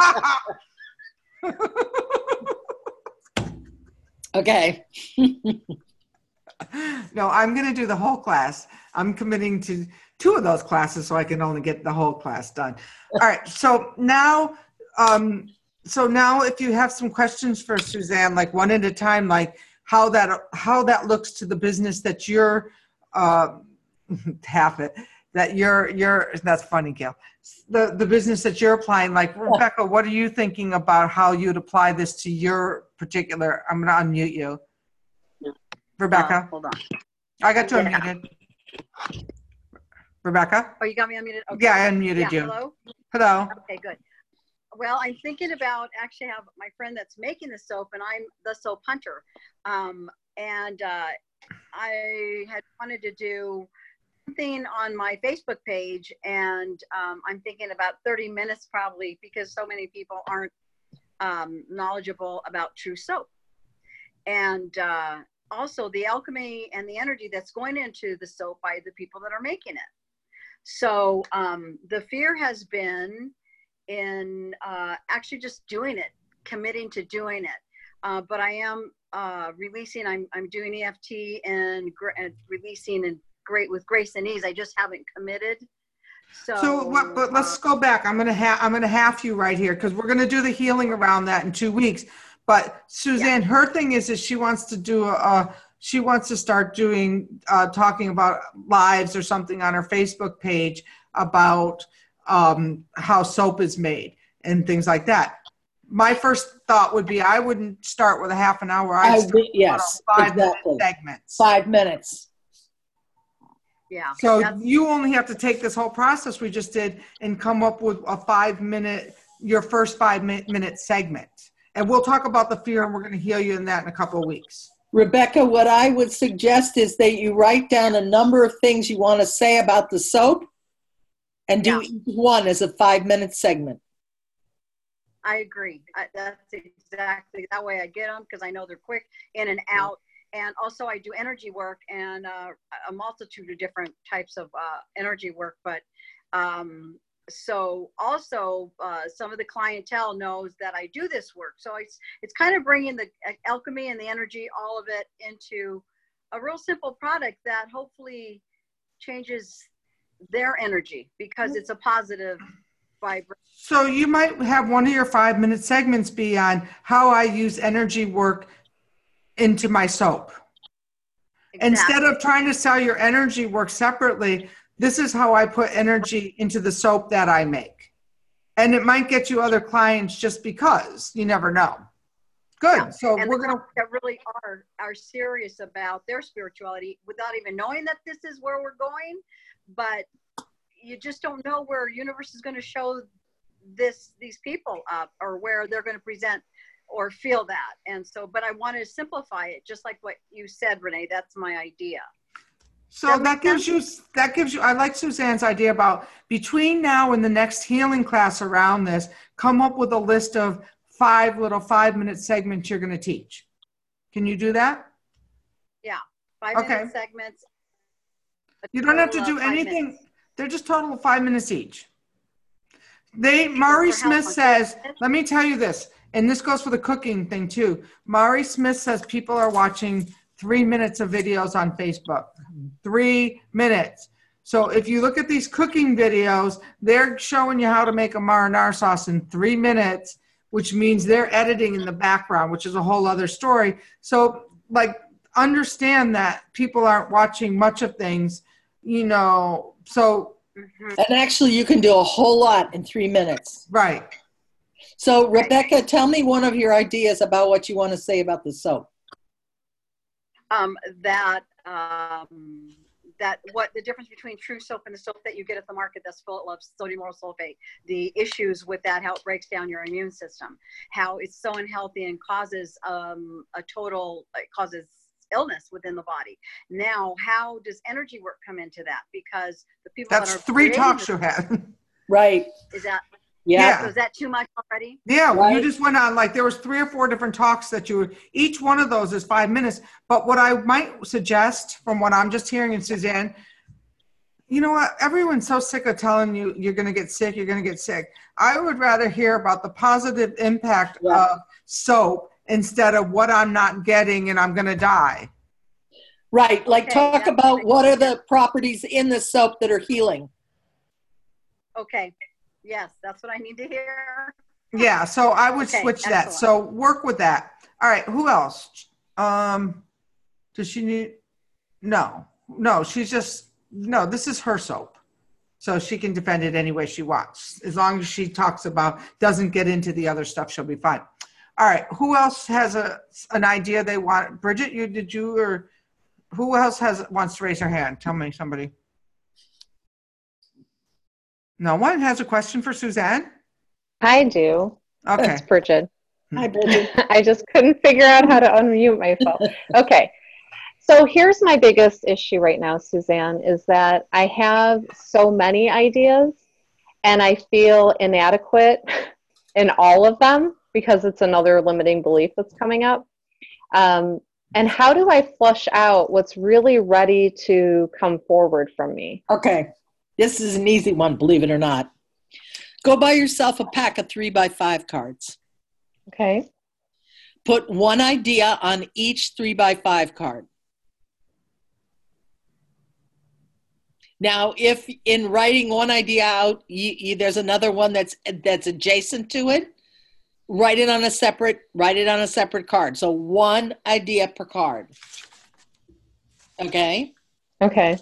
Okay. No, I'm going to do the whole class. I'm committing to 2 of those classes so I can only get the whole class done. All right. So now if you have some questions for Suzanne, like one at a time, like how that looks to the business that you're half it, that you're that's funny, Gail. The business that you're applying, like Rebecca, what are you thinking about how you'd apply this to your particular? I'm going to unmute you. Rebecca. Hold on. I got you unmuted. Rebecca? Oh, you got me unmuted? Okay. Yeah, I unmuted you. Hello? Hello. Okay, good. Well, I'm thinking about actually have my friend that's making the soap, and I'm the soap hunter. I had wanted to do something on my Facebook page, and I'm thinking about 30 minutes probably, because so many people aren't knowledgeable about true soap. And also the alchemy and the energy that's going into the soap by the people that are making it. So the fear has been in actually just doing it, committing to doing it. But I am releasing, I'm doing EFT and releasing with grace and ease. I just haven't committed. But let's go back. I'm gonna half you right here, because we're gonna do the healing around that in 2 weeks. But Suzanne, her thing is she wants to start doing talking about lives or something on her Facebook page about how soap is made and things like that. My first thought would be I wouldn't start with a half an hour. I'd start with 5 minute segments. 5 minutes. Yeah. So you only have to take this whole process we just did and come up with your first 5 minute segment. And we'll talk about the fear, and we're going to heal you in that in a couple of weeks. Rebecca, what I would suggest is that you write down a number of things you want to say about the soap and do each one as a 5 minute segment. I agree. That's exactly that way I get them, because I know they're quick in and out. and also I do energy work and a multitude of different types of energy work. But so also some of the clientele knows that I do this work. So it's kind of bringing the alchemy and the energy, all of it, into a real simple product that hopefully changes their energy because it's a positive vibration. So you might have one of your 5-minute segments be on how I use energy work into my soap. Exactly. Instead of trying to sell your energy work separately, this is how I put energy into the soap that I make. And it might get you other clients just because. You never know. Good. Yeah. So and we're going to... that really are serious about their spirituality without even knowing that this is where we're going. But you just don't know where universe is going to show these people up, or where they're going to present or feel that. And so, but I want to simplify it, just like what you said, Renee. That's my idea. So that gives you, I like Suzanne's idea about between now and the next healing class around this, come up with a list of 5 little 5-minute segments you're going to teach. Can you do that? Yeah. 5-minute segments. You don't have to do anything. Minutes. They're just total of 5 minutes each. Mari Smith says, let me tell you this, and this goes for the cooking thing too. Mari Smith says people are watching 3 minutes of videos on Facebook. 3 minutes. So if you look at these cooking videos, they're showing you how to make a marinara sauce in 3 minutes, which means they're editing in the background, which is a whole other story. So like, understand that people aren't watching much of things, you know, so. And actually you can do a whole lot in 3 minutes. Right. So Rebecca, tell me one of your ideas about what you want to say about the soap. That what the difference between true soap and the soap that you get at the market that's full of sodium oral sulfate, the issues with that, how it breaks down your immune system, how it's so unhealthy and causes causes illness within the body. Now, how does energy work come into that? Because the people that's that are 3 talks you had. Right. Is that yeah? So is that too much already? Yeah. Well, right. You just went on like there was 3 or 4 different talks that each one of those is 5 minutes. But what I might suggest from what I'm just hearing, and Suzanne, you know what? Everyone's so sick of telling you you're going to get sick. You're going to get sick. I would rather hear about the positive impact of soap instead of what I'm not getting and I'm going to die. Right. Like talk about what are the properties in the soap that are healing. Okay. Yes, that's what I need to hear. Yeah, so I would switch that. So work with that. All right, who else? Does she need? No, she's just, no, this is her soap. So she can defend it any way she wants. As long as she talks about, doesn't get into the other stuff, she'll be fine. All right, who else has an idea they want? Bridget, or who else wants to raise their hand? Tell me, somebody. No one has a question for Suzanne? I do. Okay. It's Bridget. Hi, Bridget. I just couldn't figure out how to unmute myself. Okay. So here's my biggest issue right now, Suzanne, is that I have so many ideas and I feel inadequate in all of them because it's another limiting belief that's coming up. And how do I flush out what's really ready to come forward from me? Okay. This is an easy one, believe it or not. Go buy yourself a pack of 3x5 cards. Okay. Put one idea on each 3x5 card. Now, if in writing one idea out, there's another one that's adjacent to it, write it on a separate card. So one idea per card. Okay? Okay.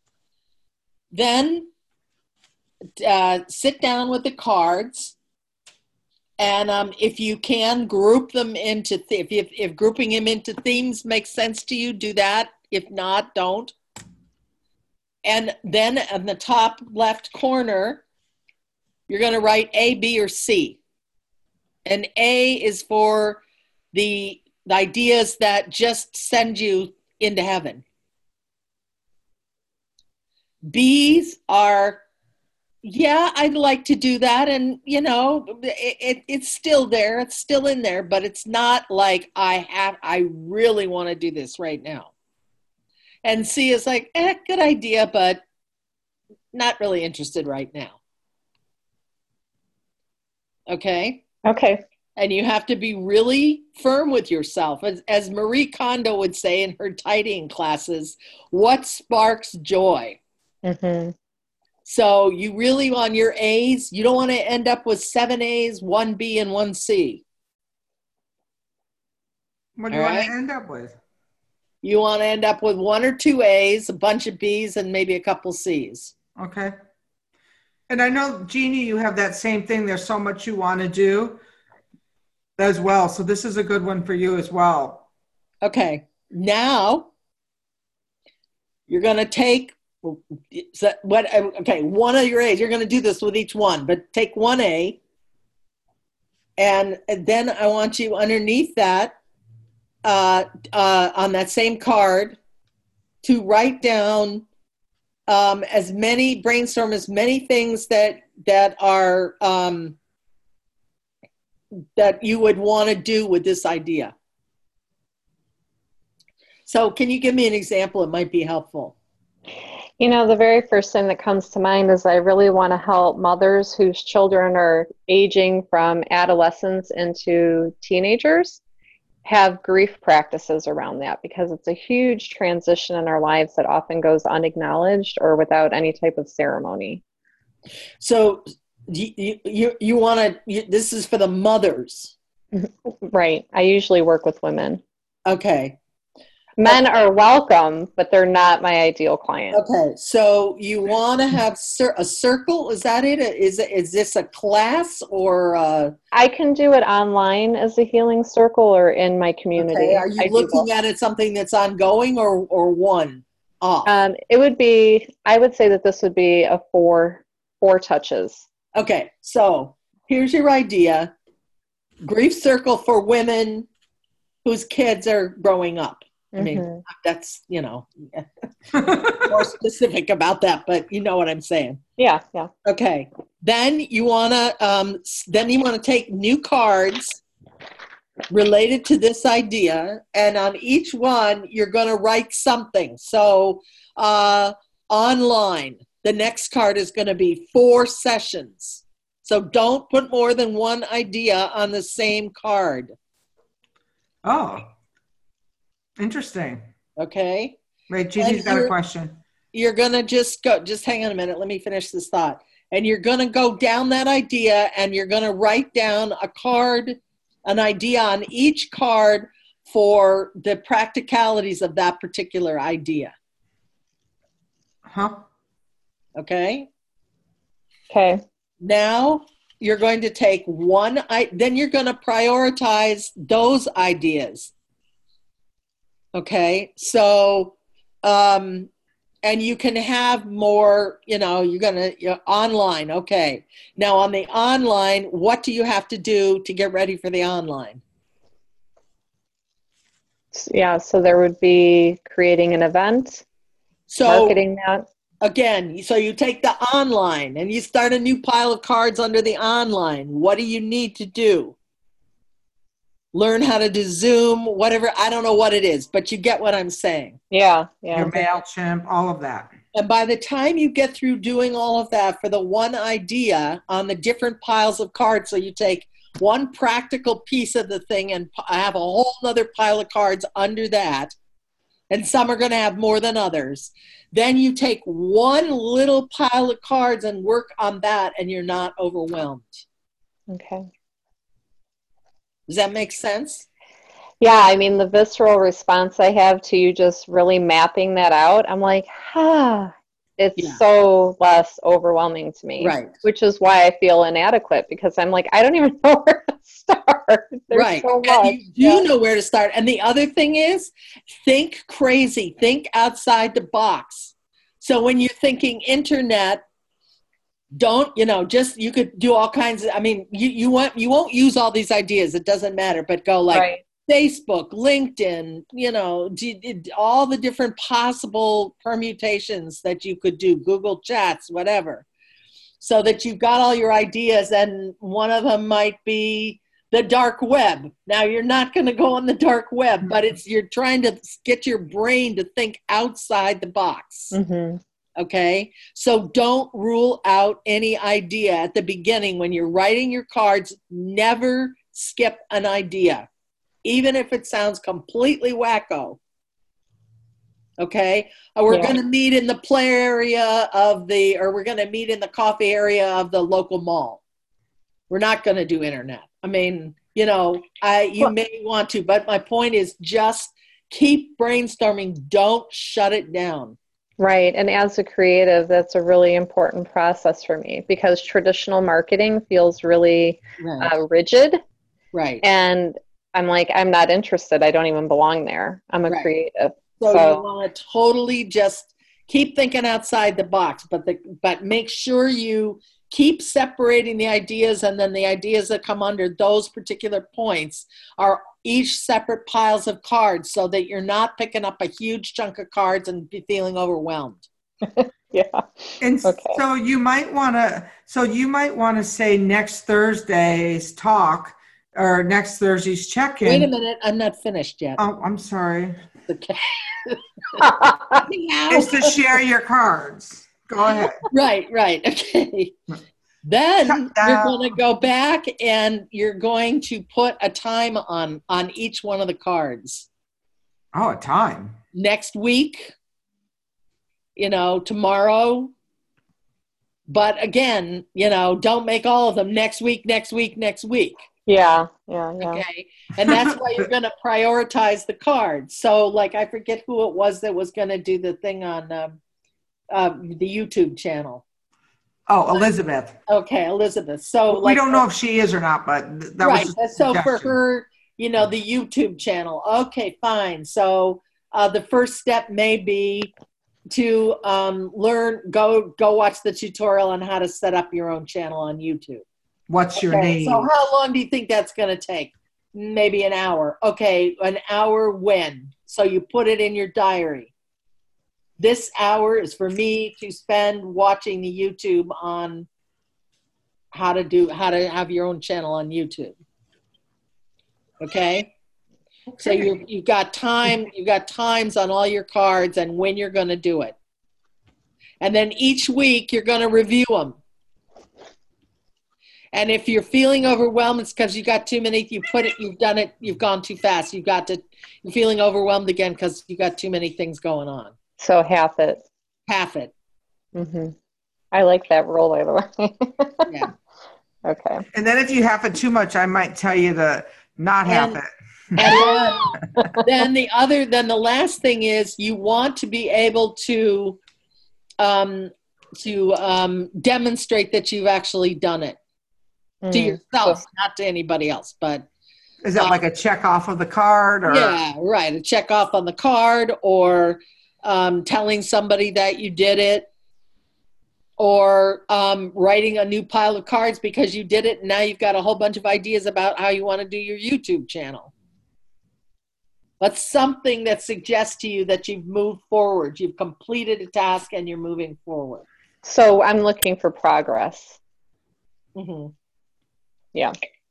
Then sit down with the cards, and if you can, group them into if grouping them into themes makes sense to you, do that. If not, don't. And then in the top left corner, you're going to write A, B, or C. And A is for the ideas that just send you into heaven. B's are Yeah, I'd like to do that. And, it's still there. It's still in there, but it's not like I really want to do this right now. And C is like, good idea, but not really interested right now. Okay? Okay. And you have to be really firm with yourself. As Marie Kondo would say in her tidying classes, what sparks joy? Mm-hmm. So you really, on your A's, you don't want to end up with 7 A's, 1 B, and 1 C. What do you want to end up with? You want to end up with 1 or 2 A's, a bunch of B's, and maybe a couple C's. Okay. And I know, Jeannie, you have that same thing. There's so much you want to do as well. So this is a good one for you as well. Okay. Now, you're going to take one of your A's. You're going to do this with each one, but take 1 A. And then I want you underneath that, on that same card, to write down brainstorm as many things that are that you would want to do with this idea. So can you give me an example? It might be helpful. The very first thing that comes to mind is I really want to help mothers whose children are aging from adolescence into teenagers have grief practices around that, because it's a huge transition in our lives that often goes unacknowledged or without any type of ceremony. So you want to, this is for the mothers. Right. I usually work with women. Okay. Men are welcome, but they're not my ideal client. Okay, so you want to have a circle? Is that it? Is this a class or? I can do it online as a healing circle or in my community. Okay, are you looking at it something that's ongoing or one off? It would be. I would say that this would be a four touches. Okay, so here's your idea: grief circle for women whose kids are growing up. I mean, that's, more specific about that, but you know what I'm saying. Yeah. Okay. Then you want to take new cards related to this idea, and on each one, you're going to write something. So, online, the next card is going to be 4 sessions. So don't put more than one idea on the same card. Oh. Interesting. Okay. Wait, Jeannie's got a question. You're going to just hang on a minute. Let me finish this thought. And you're going to go down that idea and you're going to write down an idea on each card for the practicalities of that particular idea. Huh? Okay. Okay. Now you're going to take then you're going to prioritize those ideas. Okay, so, and you can have more, you're online. Okay, now on the online, what do you have to do to get ready for the online? Yeah, so there would be creating an event, marketing that. Again, so you take the online and you start a new pile of cards under the online. What do you need to do? Learn how to do Zoom, whatever. I don't know what it is, but you get what I'm saying. Yeah. Your MailChimp, all of that. And by the time you get through doing all of that for the one idea on the different piles of cards, so you take one practical piece of the thing and have a whole other pile of cards under that, and some are going to have more than others. Then you take one little pile of cards and work on that, and you're not overwhelmed. Okay. Does that make sense? Yeah, I mean, the visceral response I have to you just really mapping that out, I'm like, it's so less overwhelming to me. Right. Which is why I feel inadequate, because I'm like, I don't even know where to start. There's so much. And you do know where to start. And the other thing is, think crazy. Think outside the box. So when you're thinking internet, don't, you could do all kinds of, you won't use all these ideas. It doesn't matter, but go like Facebook, LinkedIn, all the different possible permutations that you could do, Google Chats, whatever. so that you've got all your ideas, and one of them might be the dark web. Now, you're not going to go on the dark web, but you're trying to get your brain to think outside the box. Mm-hmm. Okay? So don't rule out any idea at the beginning. When you're writing your cards, never skip an idea, even if it sounds completely wacko. Okay? We're going to meet in the play area or we're going to meet in the coffee area of the local mall. We're not going to do internet. I mean, you may want to, but my point is just keep brainstorming. Don't shut it down. Right. And as a creative, that's a really important process for me, because traditional marketing feels really rigid. Right. And I'm like, I'm not interested. I don't even belong there. I'm a creative. So you want to totally just keep thinking outside the box, but make sure you keep separating the ideas, and then the ideas that come under those particular points are each separate piles of cards, so that you're not picking up a huge chunk of cards and be feeling overwhelmed. Yeah. And so you might want to say next Thursday's talk or next Thursday's check-in. Wait a minute, I'm not finished yet. Oh, I'm sorry. Okay. It's to share your cards. Go ahead. Right. Okay. Then you're going to go back and you're going to put a time on each one of the cards. Oh, a time. Next week, tomorrow. But again, don't make all of them next week. Yeah. Okay. And that's why you're going to prioritize the cards. So like, I forget who it was that was going to do the thing on the YouTube channel. Oh, Elizabeth. Okay, Elizabeth. So we don't know if she is or not, but that was a so suggestion. for her, the YouTube channel. Okay, fine. So the first step may be to go watch the tutorial on how to set up your own channel on YouTube. What's your name? So how long do you think that's going to take? Maybe an hour. Okay, an hour when? So you put it in your diary. This hour is for me to spend watching the YouTube on how to have your own channel on YouTube. Okay? So you've got times on all your cards and when you're going to do it. And then each week you're going to review them. And if you're feeling overwhelmed, it's because you got too many, you've done it, you've gone too fast. You're feeling overwhelmed again because you got too many things going on. So half it. Mm-hmm. I like that rule, by the way. Yeah. Okay. And then if you have it too much, I might tell you to not have it. And then the last thing is you want to be able to demonstrate that you've actually done it to yourself, not to anybody else. But is that like a check off of the card? Or? Yeah, right. A check off on the card, or telling somebody that you did it, or writing a new pile of cards because you did it, and now you've got a whole bunch of ideas about how you want to do your YouTube channel. But something that suggests to you that you've moved forward, you've completed a task, and you're moving forward. So I'm looking for progress. Mm-hmm. Yeah.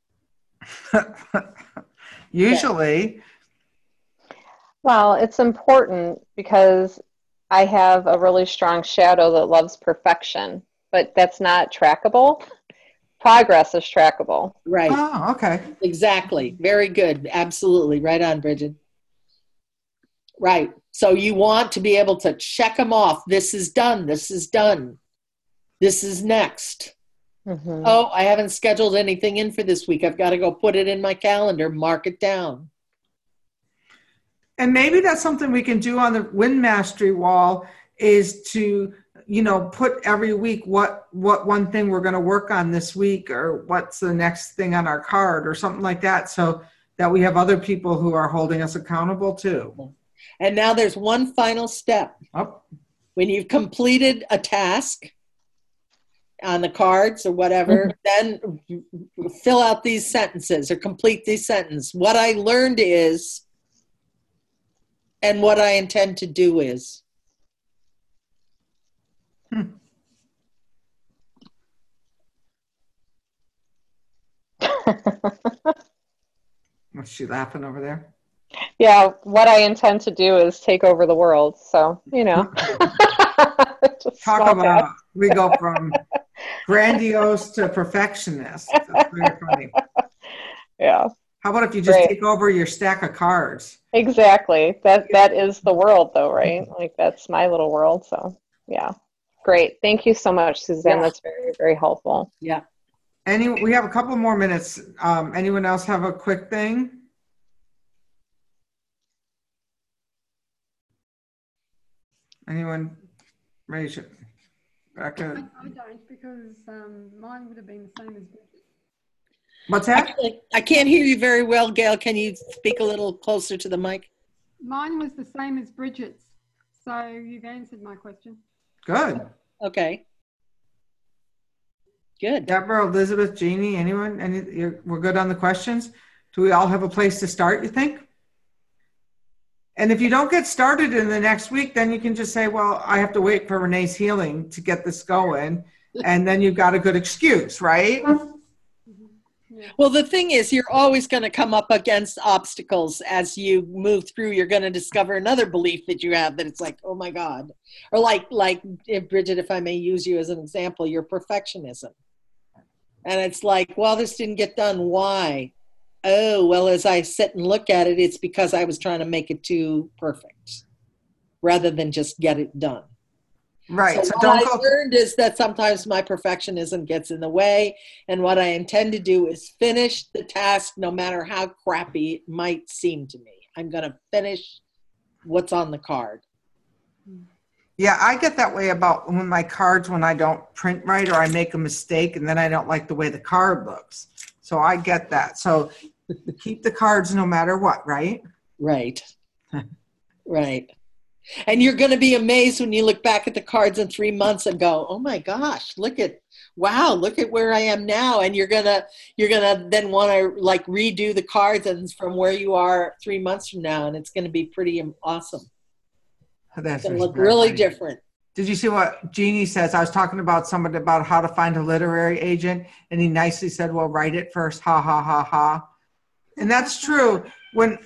Usually. Well, it's important because I have a really strong shadow that loves perfection, but that's not trackable. Progress is trackable. Right. Oh, okay. Exactly. Very good. Absolutely. Right on, Bridget. Right. So you want to be able to check them off. This is done. This is done. This is next. Mm-hmm. Oh, I haven't scheduled anything in for this week. I've got to go put it in my calendar, mark it down. And maybe that's something we can do on the Wind Mastery wall, is to, put every week what one thing we're going to work on this week, or what's the next thing on our card, or something like that, so that we have other people who are holding us accountable too. And now there's one final step. Oh. When you've completed a task on the cards or whatever, then fill out these sentences or complete these sentences. What I learned is, and what I intend to do is. Was she laughing over there? Yeah, what I intend to do is take over the world. So, Just Talk small about, chat. we go from grandiose to perfectionist. That's very funny. Yeah, How about if you just great. take over your stack of cards? Exactly. That is the world, though, right? Like, that's my little world. So, yeah. Great. Thank you so much, Suzanne. Yeah. That's very, very helpful. Yeah. We have a couple more minutes. Anyone else have a quick thing? Anyone? Raise it. Becca. I don't, because mine would have been the same as Bridget. What's that? I can't hear you very well, Gail. Can you speak a little closer to the mic? Mine was the same as Bridget's, so you've answered my question. Good. Okay. Good. Deborah, Elizabeth, Jeannie, anyone? We're good on the questions? Do we all have a place to start, you think? And if you don't get started in the next week, then you can just say, well, I have to wait for Renee's healing to get this going. And then you've got a good excuse, right? Yeah. Well, the thing is, you're always going to come up against obstacles as you move through. You're going to discover another belief that you have that it's like, oh my God. Or like if Bridget, if I may use you as an example, your perfectionism. And it's like, well, this didn't get done. Why? Oh, well, as I sit and look at it, it's because I was trying to make it too perfect rather than just get it done. Right. So what I learned is that sometimes my perfectionism gets in the way, and what I intend to do is finish the task no matter how crappy it might seem to me. I'm going to finish what's on the card. Yeah, I get that way about when my cards, when I don't print right or I make a mistake and then I don't like the way the card looks. So I get that. So keep the cards no matter what, right? Right. Right. And you're going to be amazed when you look back at the cards in 3 months and go, oh my gosh, look at where I am now. And you're going to then want to like redo the cards and from where you are 3 months from now. And it's going to be pretty awesome. That's going to look really different. Did you see what Jeannie says? I was talking about somebody about how to find a literary agent, and he nicely said, well, write it first. Ha, ha, ha, ha. And that's true. When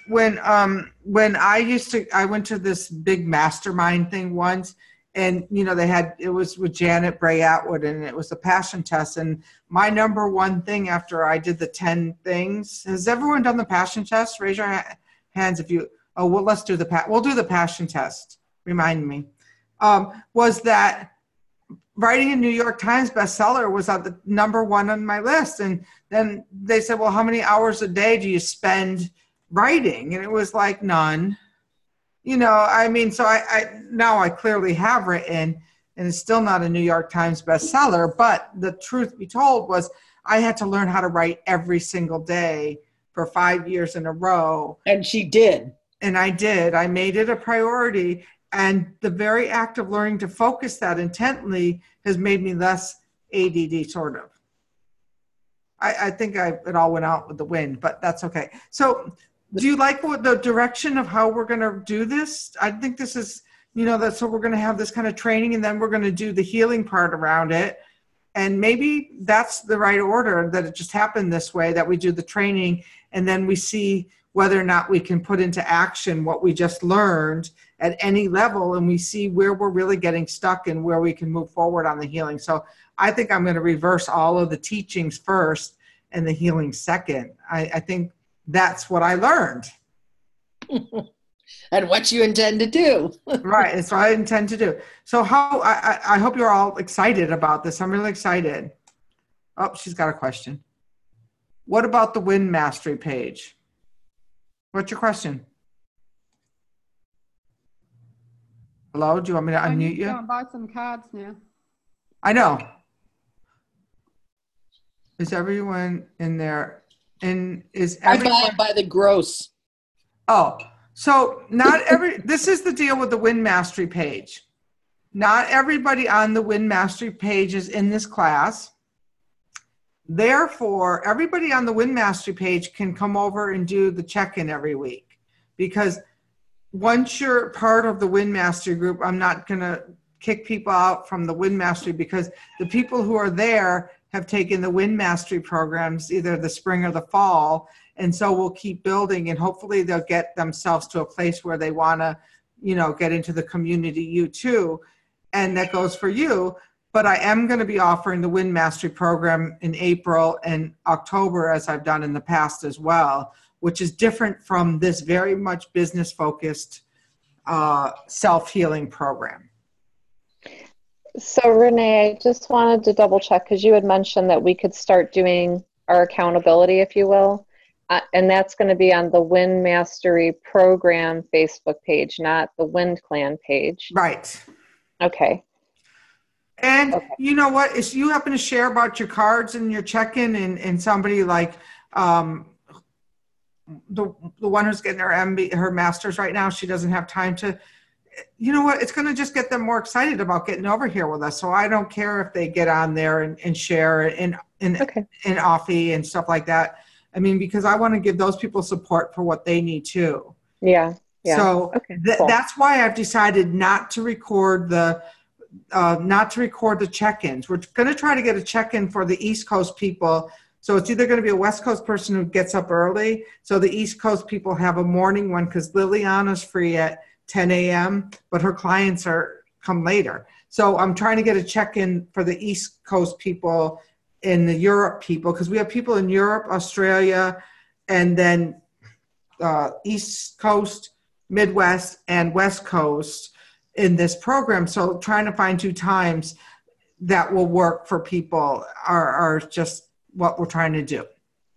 I went to this big mastermind thing once, and it was with Janet Bray Atwood, and it was a passion test. And my number one thing after I did the 10 things, has everyone done the passion test? Raise your hands if you. Oh, well, let's do we'll do the passion test. Remind me. Was that writing a New York Times bestseller was at the number one on my list. And then they said, well, how many hours a day do you spend writing? And it was like none. So I now I clearly have written, and it's still not a New York Times bestseller, but the truth be told was I had to learn how to write every single day for 5 years in a row. And she did. And I did. I made it a priority. And the very act of learning to focus that intently has made me less ADD, sort of. I think it all went out with the wind, but that's okay. So do you like the direction of how we're going to do this? I think this is, that's what we're going to have this kind of training, and then we're going to do the healing part around it. And maybe that's the right order, that it just happened this way, that we do the training and then we see whether or not we can put into action what we just learned at any level, and we see where we're really getting stuck and where we can move forward on the healing. So I think I'm going to reverse all of the teachings first and the healing second. I think that's what I learned. And what you intend to do. Right, that's what I intend to do. So I hope you're all excited about this. I'm really excited. Oh, she's got a question. What about the Wind Mastery page? What's your question? Hello, do you want me to unmute you? Go and buy some cards now. I know. Is everyone in there? I buy by the gross. Oh, so this is the deal with the Wind Mastery page. Not everybody on the Wind Mastery page is in this class. Therefore, everybody on the Wind Mastery page can come over and do the check-in every week, because once you're part of the Wind Mastery group, I'm not going to kick people out from the Wind Mastery, because the people who are there have taken the Wind Mastery programs, either the spring or the fall. And so we'll keep building, and hopefully they'll get themselves to a place where they want to, get into the community U too. And that goes for you. But I am going to be offering the Wind Mastery program in April and October, as I've done in the past as well, which is different from this very much business focused self-healing program. So Renee, I just wanted to double check, because you had mentioned that we could start doing our accountability, if you will. And that's going to be on the Wind Mastery program Facebook page, not the Wind Clan page. Right. Okay. And okay. You know what? If you happen to share about your cards and your check-in, and somebody like the one who's getting her master's right now, she doesn't have time to, you know what? It's going to just get them more excited about getting over here with us. So I don't care if they get on there and share in Offie and stuff like that. I mean, because I want to give those people support for what they need too. Yeah. So cool. That's why I've decided not to record the check-ins. We're going to try to get a check-in for the East Coast people. So it's either going to be a West Coast person who gets up early. So the East Coast people have a morning one, because Liliana's free at 10 a.m., but her clients come later. So I'm trying to get a check-in for the East Coast people and the Europe people, because we have people in Europe, Australia, and then East Coast, Midwest, and West Coast in this program. So trying to find 2 times that will work for people are just what we're trying to do.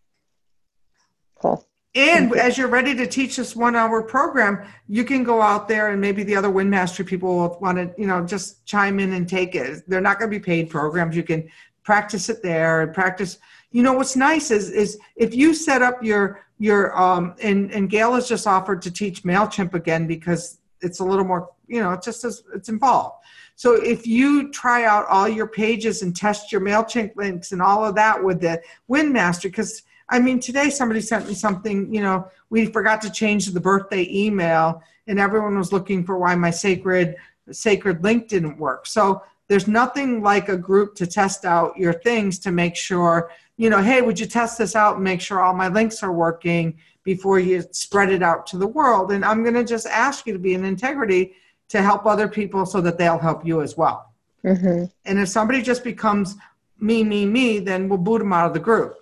Cool. And as you're ready to teach this 1-hour program, you can go out there, and maybe the other Wind Mastery people will want to, just chime in and take it. They're not going to be paid programs. You can practice it there and practice. What's nice is if you set up your and Gail has just offered to teach MailChimp again, because it's a little more, it's involved. So if you try out all your pages and test your MailChimp links and all of that with the Wind Mastery, because today somebody sent me something, we forgot to change the birthday email, and everyone was looking for why my sacred link didn't work. So there's nothing like a group to test out your things to make sure, hey, would you test this out and make sure all my links are working before you spread it out to the world? And I'm going to just ask you to be in integrity to help other people so that they'll help you as well. Mm-hmm. And if somebody just becomes me, then we'll boot them out of the group.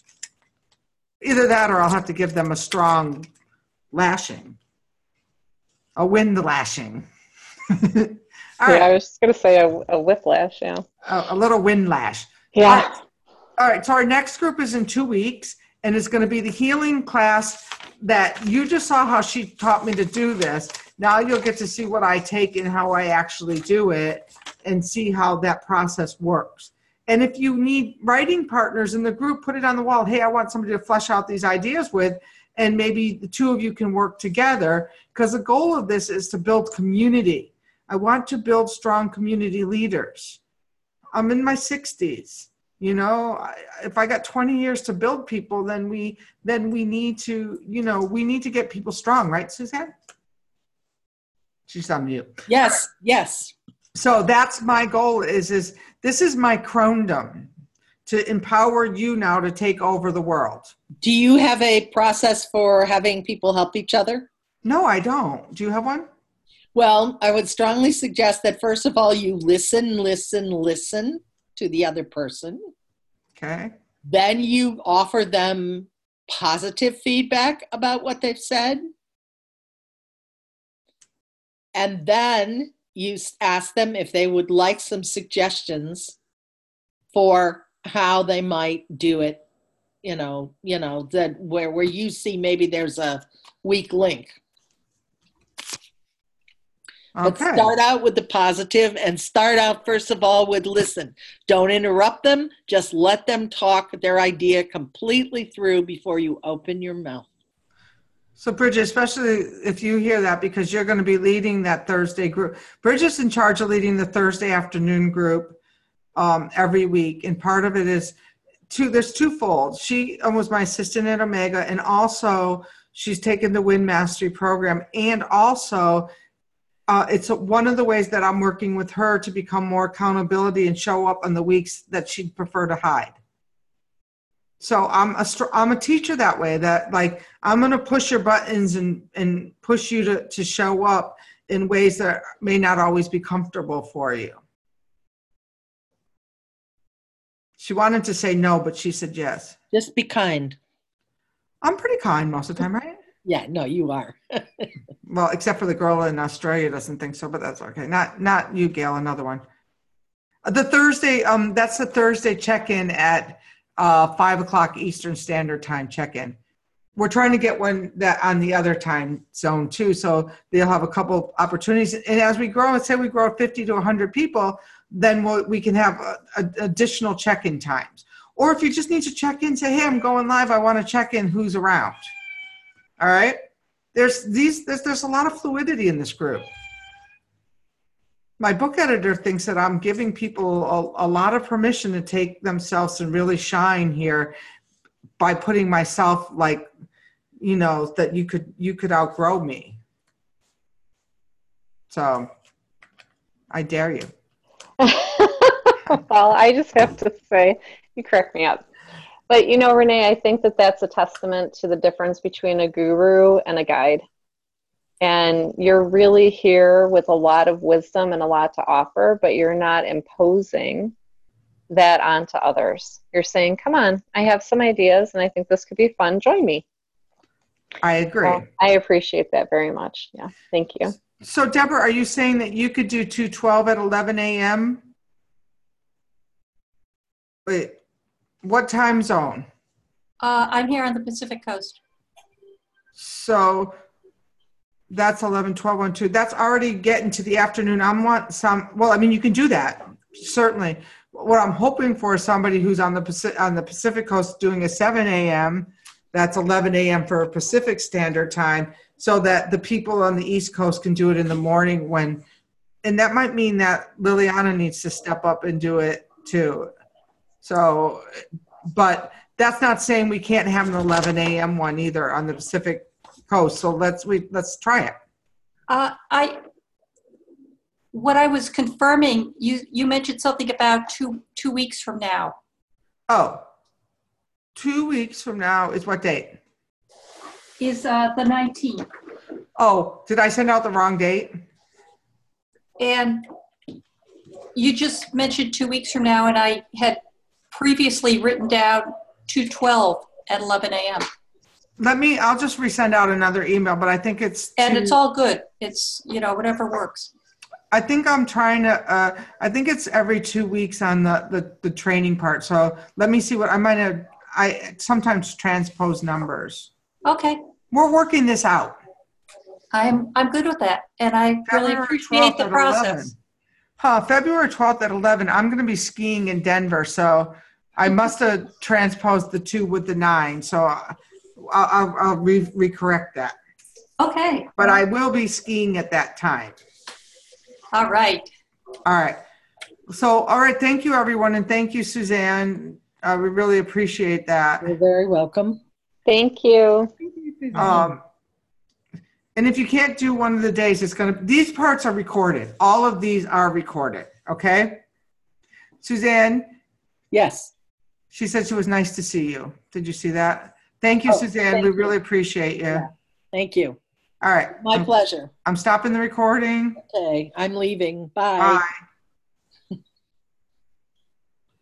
Either that, or I'll have to give them a strong lashing, a wind lashing. All right. I was just going to say a whiplash, yeah. A little wind lash. Yeah. All right, so our next group is in 2 weeks, and it's going to be the healing class that you just saw how she taught me to do this. Now you'll get to see what I take and how I actually do it, and see how that process works. And if you need writing partners in the group, put it on the wall. Hey, I want somebody to flesh out these ideas with, and maybe the 2 of you can work together, because the goal of this is to build community. I want to build strong community leaders. I'm in my 60s. If I got 20 years to build people, then we need to, we need to get people strong, right, Suzanne? She's on mute. Yes. So that's my goal is this is my crowndom, to empower you now to take over the world. Do you have a process for having people help each other? No, I don't. Do you have one? Well, I would strongly suggest that first of all, you listen to the other person. Okay. Then you offer them positive feedback about what they've said. And then you ask them if they would like some suggestions for how they might do it, that where you see maybe there's a weak link. Okay. But start out with the positive, and start out first of all with listen. Don't interrupt them. Just let them talk their idea completely through before you open your mouth. So Bridget, especially if you hear that, because you're going to be leading that Thursday group. Bridget's in charge of leading the Thursday afternoon group every week. And part of it is there's twofold. She was my assistant at Omega, and also she's taken the Wind Mastery program, and also It's one of the ways that I'm working with her to become more accountability and show up on the weeks that she'd prefer to hide. So I'm a teacher that way, that like, I'm going to push your buttons and push you to show up in ways that may not always be comfortable for you. She wanted to say no, but she said yes. Just be kind. I'm pretty kind most of the time, right? Yeah, no, you are. Well, except for the girl in Australia doesn't think so, but that's okay. Not you, Gail, another one. The Thursday, that's the Thursday check-in at 5 o'clock Eastern Standard Time check-in. We're trying to get one that on the other time zone too, so they'll have a couple opportunities. And as we grow, let's say we grow 50 to 100 people, then we can have additional check-in times. Or if you just need to check in, say, hey, I'm going live, I want to check in who's around. All right? There's a lot of fluidity in this group. My book editor thinks that I'm giving people a lot of permission to take themselves and really shine here by putting myself like, you know, that you could outgrow me. So I dare you. Well, I just have to say, you crack me up. But you know, Renee, I think that that's a testament to the difference between a guru and a guide. And you're really here with a lot of wisdom and a lot to offer, but you're not imposing that onto others. You're saying, come on, I have some ideas and I think this could be fun. Join me. I agree. Well, I appreciate that very much. Yeah, thank you. So Deborah, are you saying that you could do 212 at 11 a.m.? Wait, what time zone? I'm here on the Pacific Coast. So that's 11, 12, 1, 2. That's already getting to the afternoon. Well, I mean, you can do that, certainly. What I'm hoping for is somebody who's on the Pacific Coast doing a 7 a.m. That's 11 a.m. for Pacific Standard Time, so that the people on the East Coast can do it in the morning and that might mean that Liliana needs to step up and do it too. So, but that's not saying we can't have an 11 a.m. one either on the Pacific Coast. So let's try it. What I was confirming, you mentioned something about two weeks from now. Oh, 2 weeks from now is what date? Is the 19th. Oh, did I send out the wrong date? And you just mentioned 2 weeks from now, and I had previously written down 212 at 11 a.m. I'll just resend out another email, but I think it's... And it's all good. It's, whatever works. I think I'm trying to, I think it's every 2 weeks on the training part. So let me see what I sometimes transpose numbers. Okay. We're working this out. I'm good with that. And I really appreciate the process. February 12th at 11, I'm going to be skiing in Denver. So I must have transposed the 2 with the 9. So I'll recorrect that. Okay. But I will be skiing at that time. All right. All right. So, all right. Thank you, everyone. And thank you, Suzanne. We really appreciate that. You're very welcome. Thank you. And if you can't do one of the days, these parts are recorded. All of these are recorded. Okay. Suzanne? Yes. She said she was nice to see you. Did you see that? Thank you, Suzanne. We really appreciate you. Yeah. Thank you. All right. My pleasure. I'm stopping the recording. Okay. I'm leaving. Bye. Bye.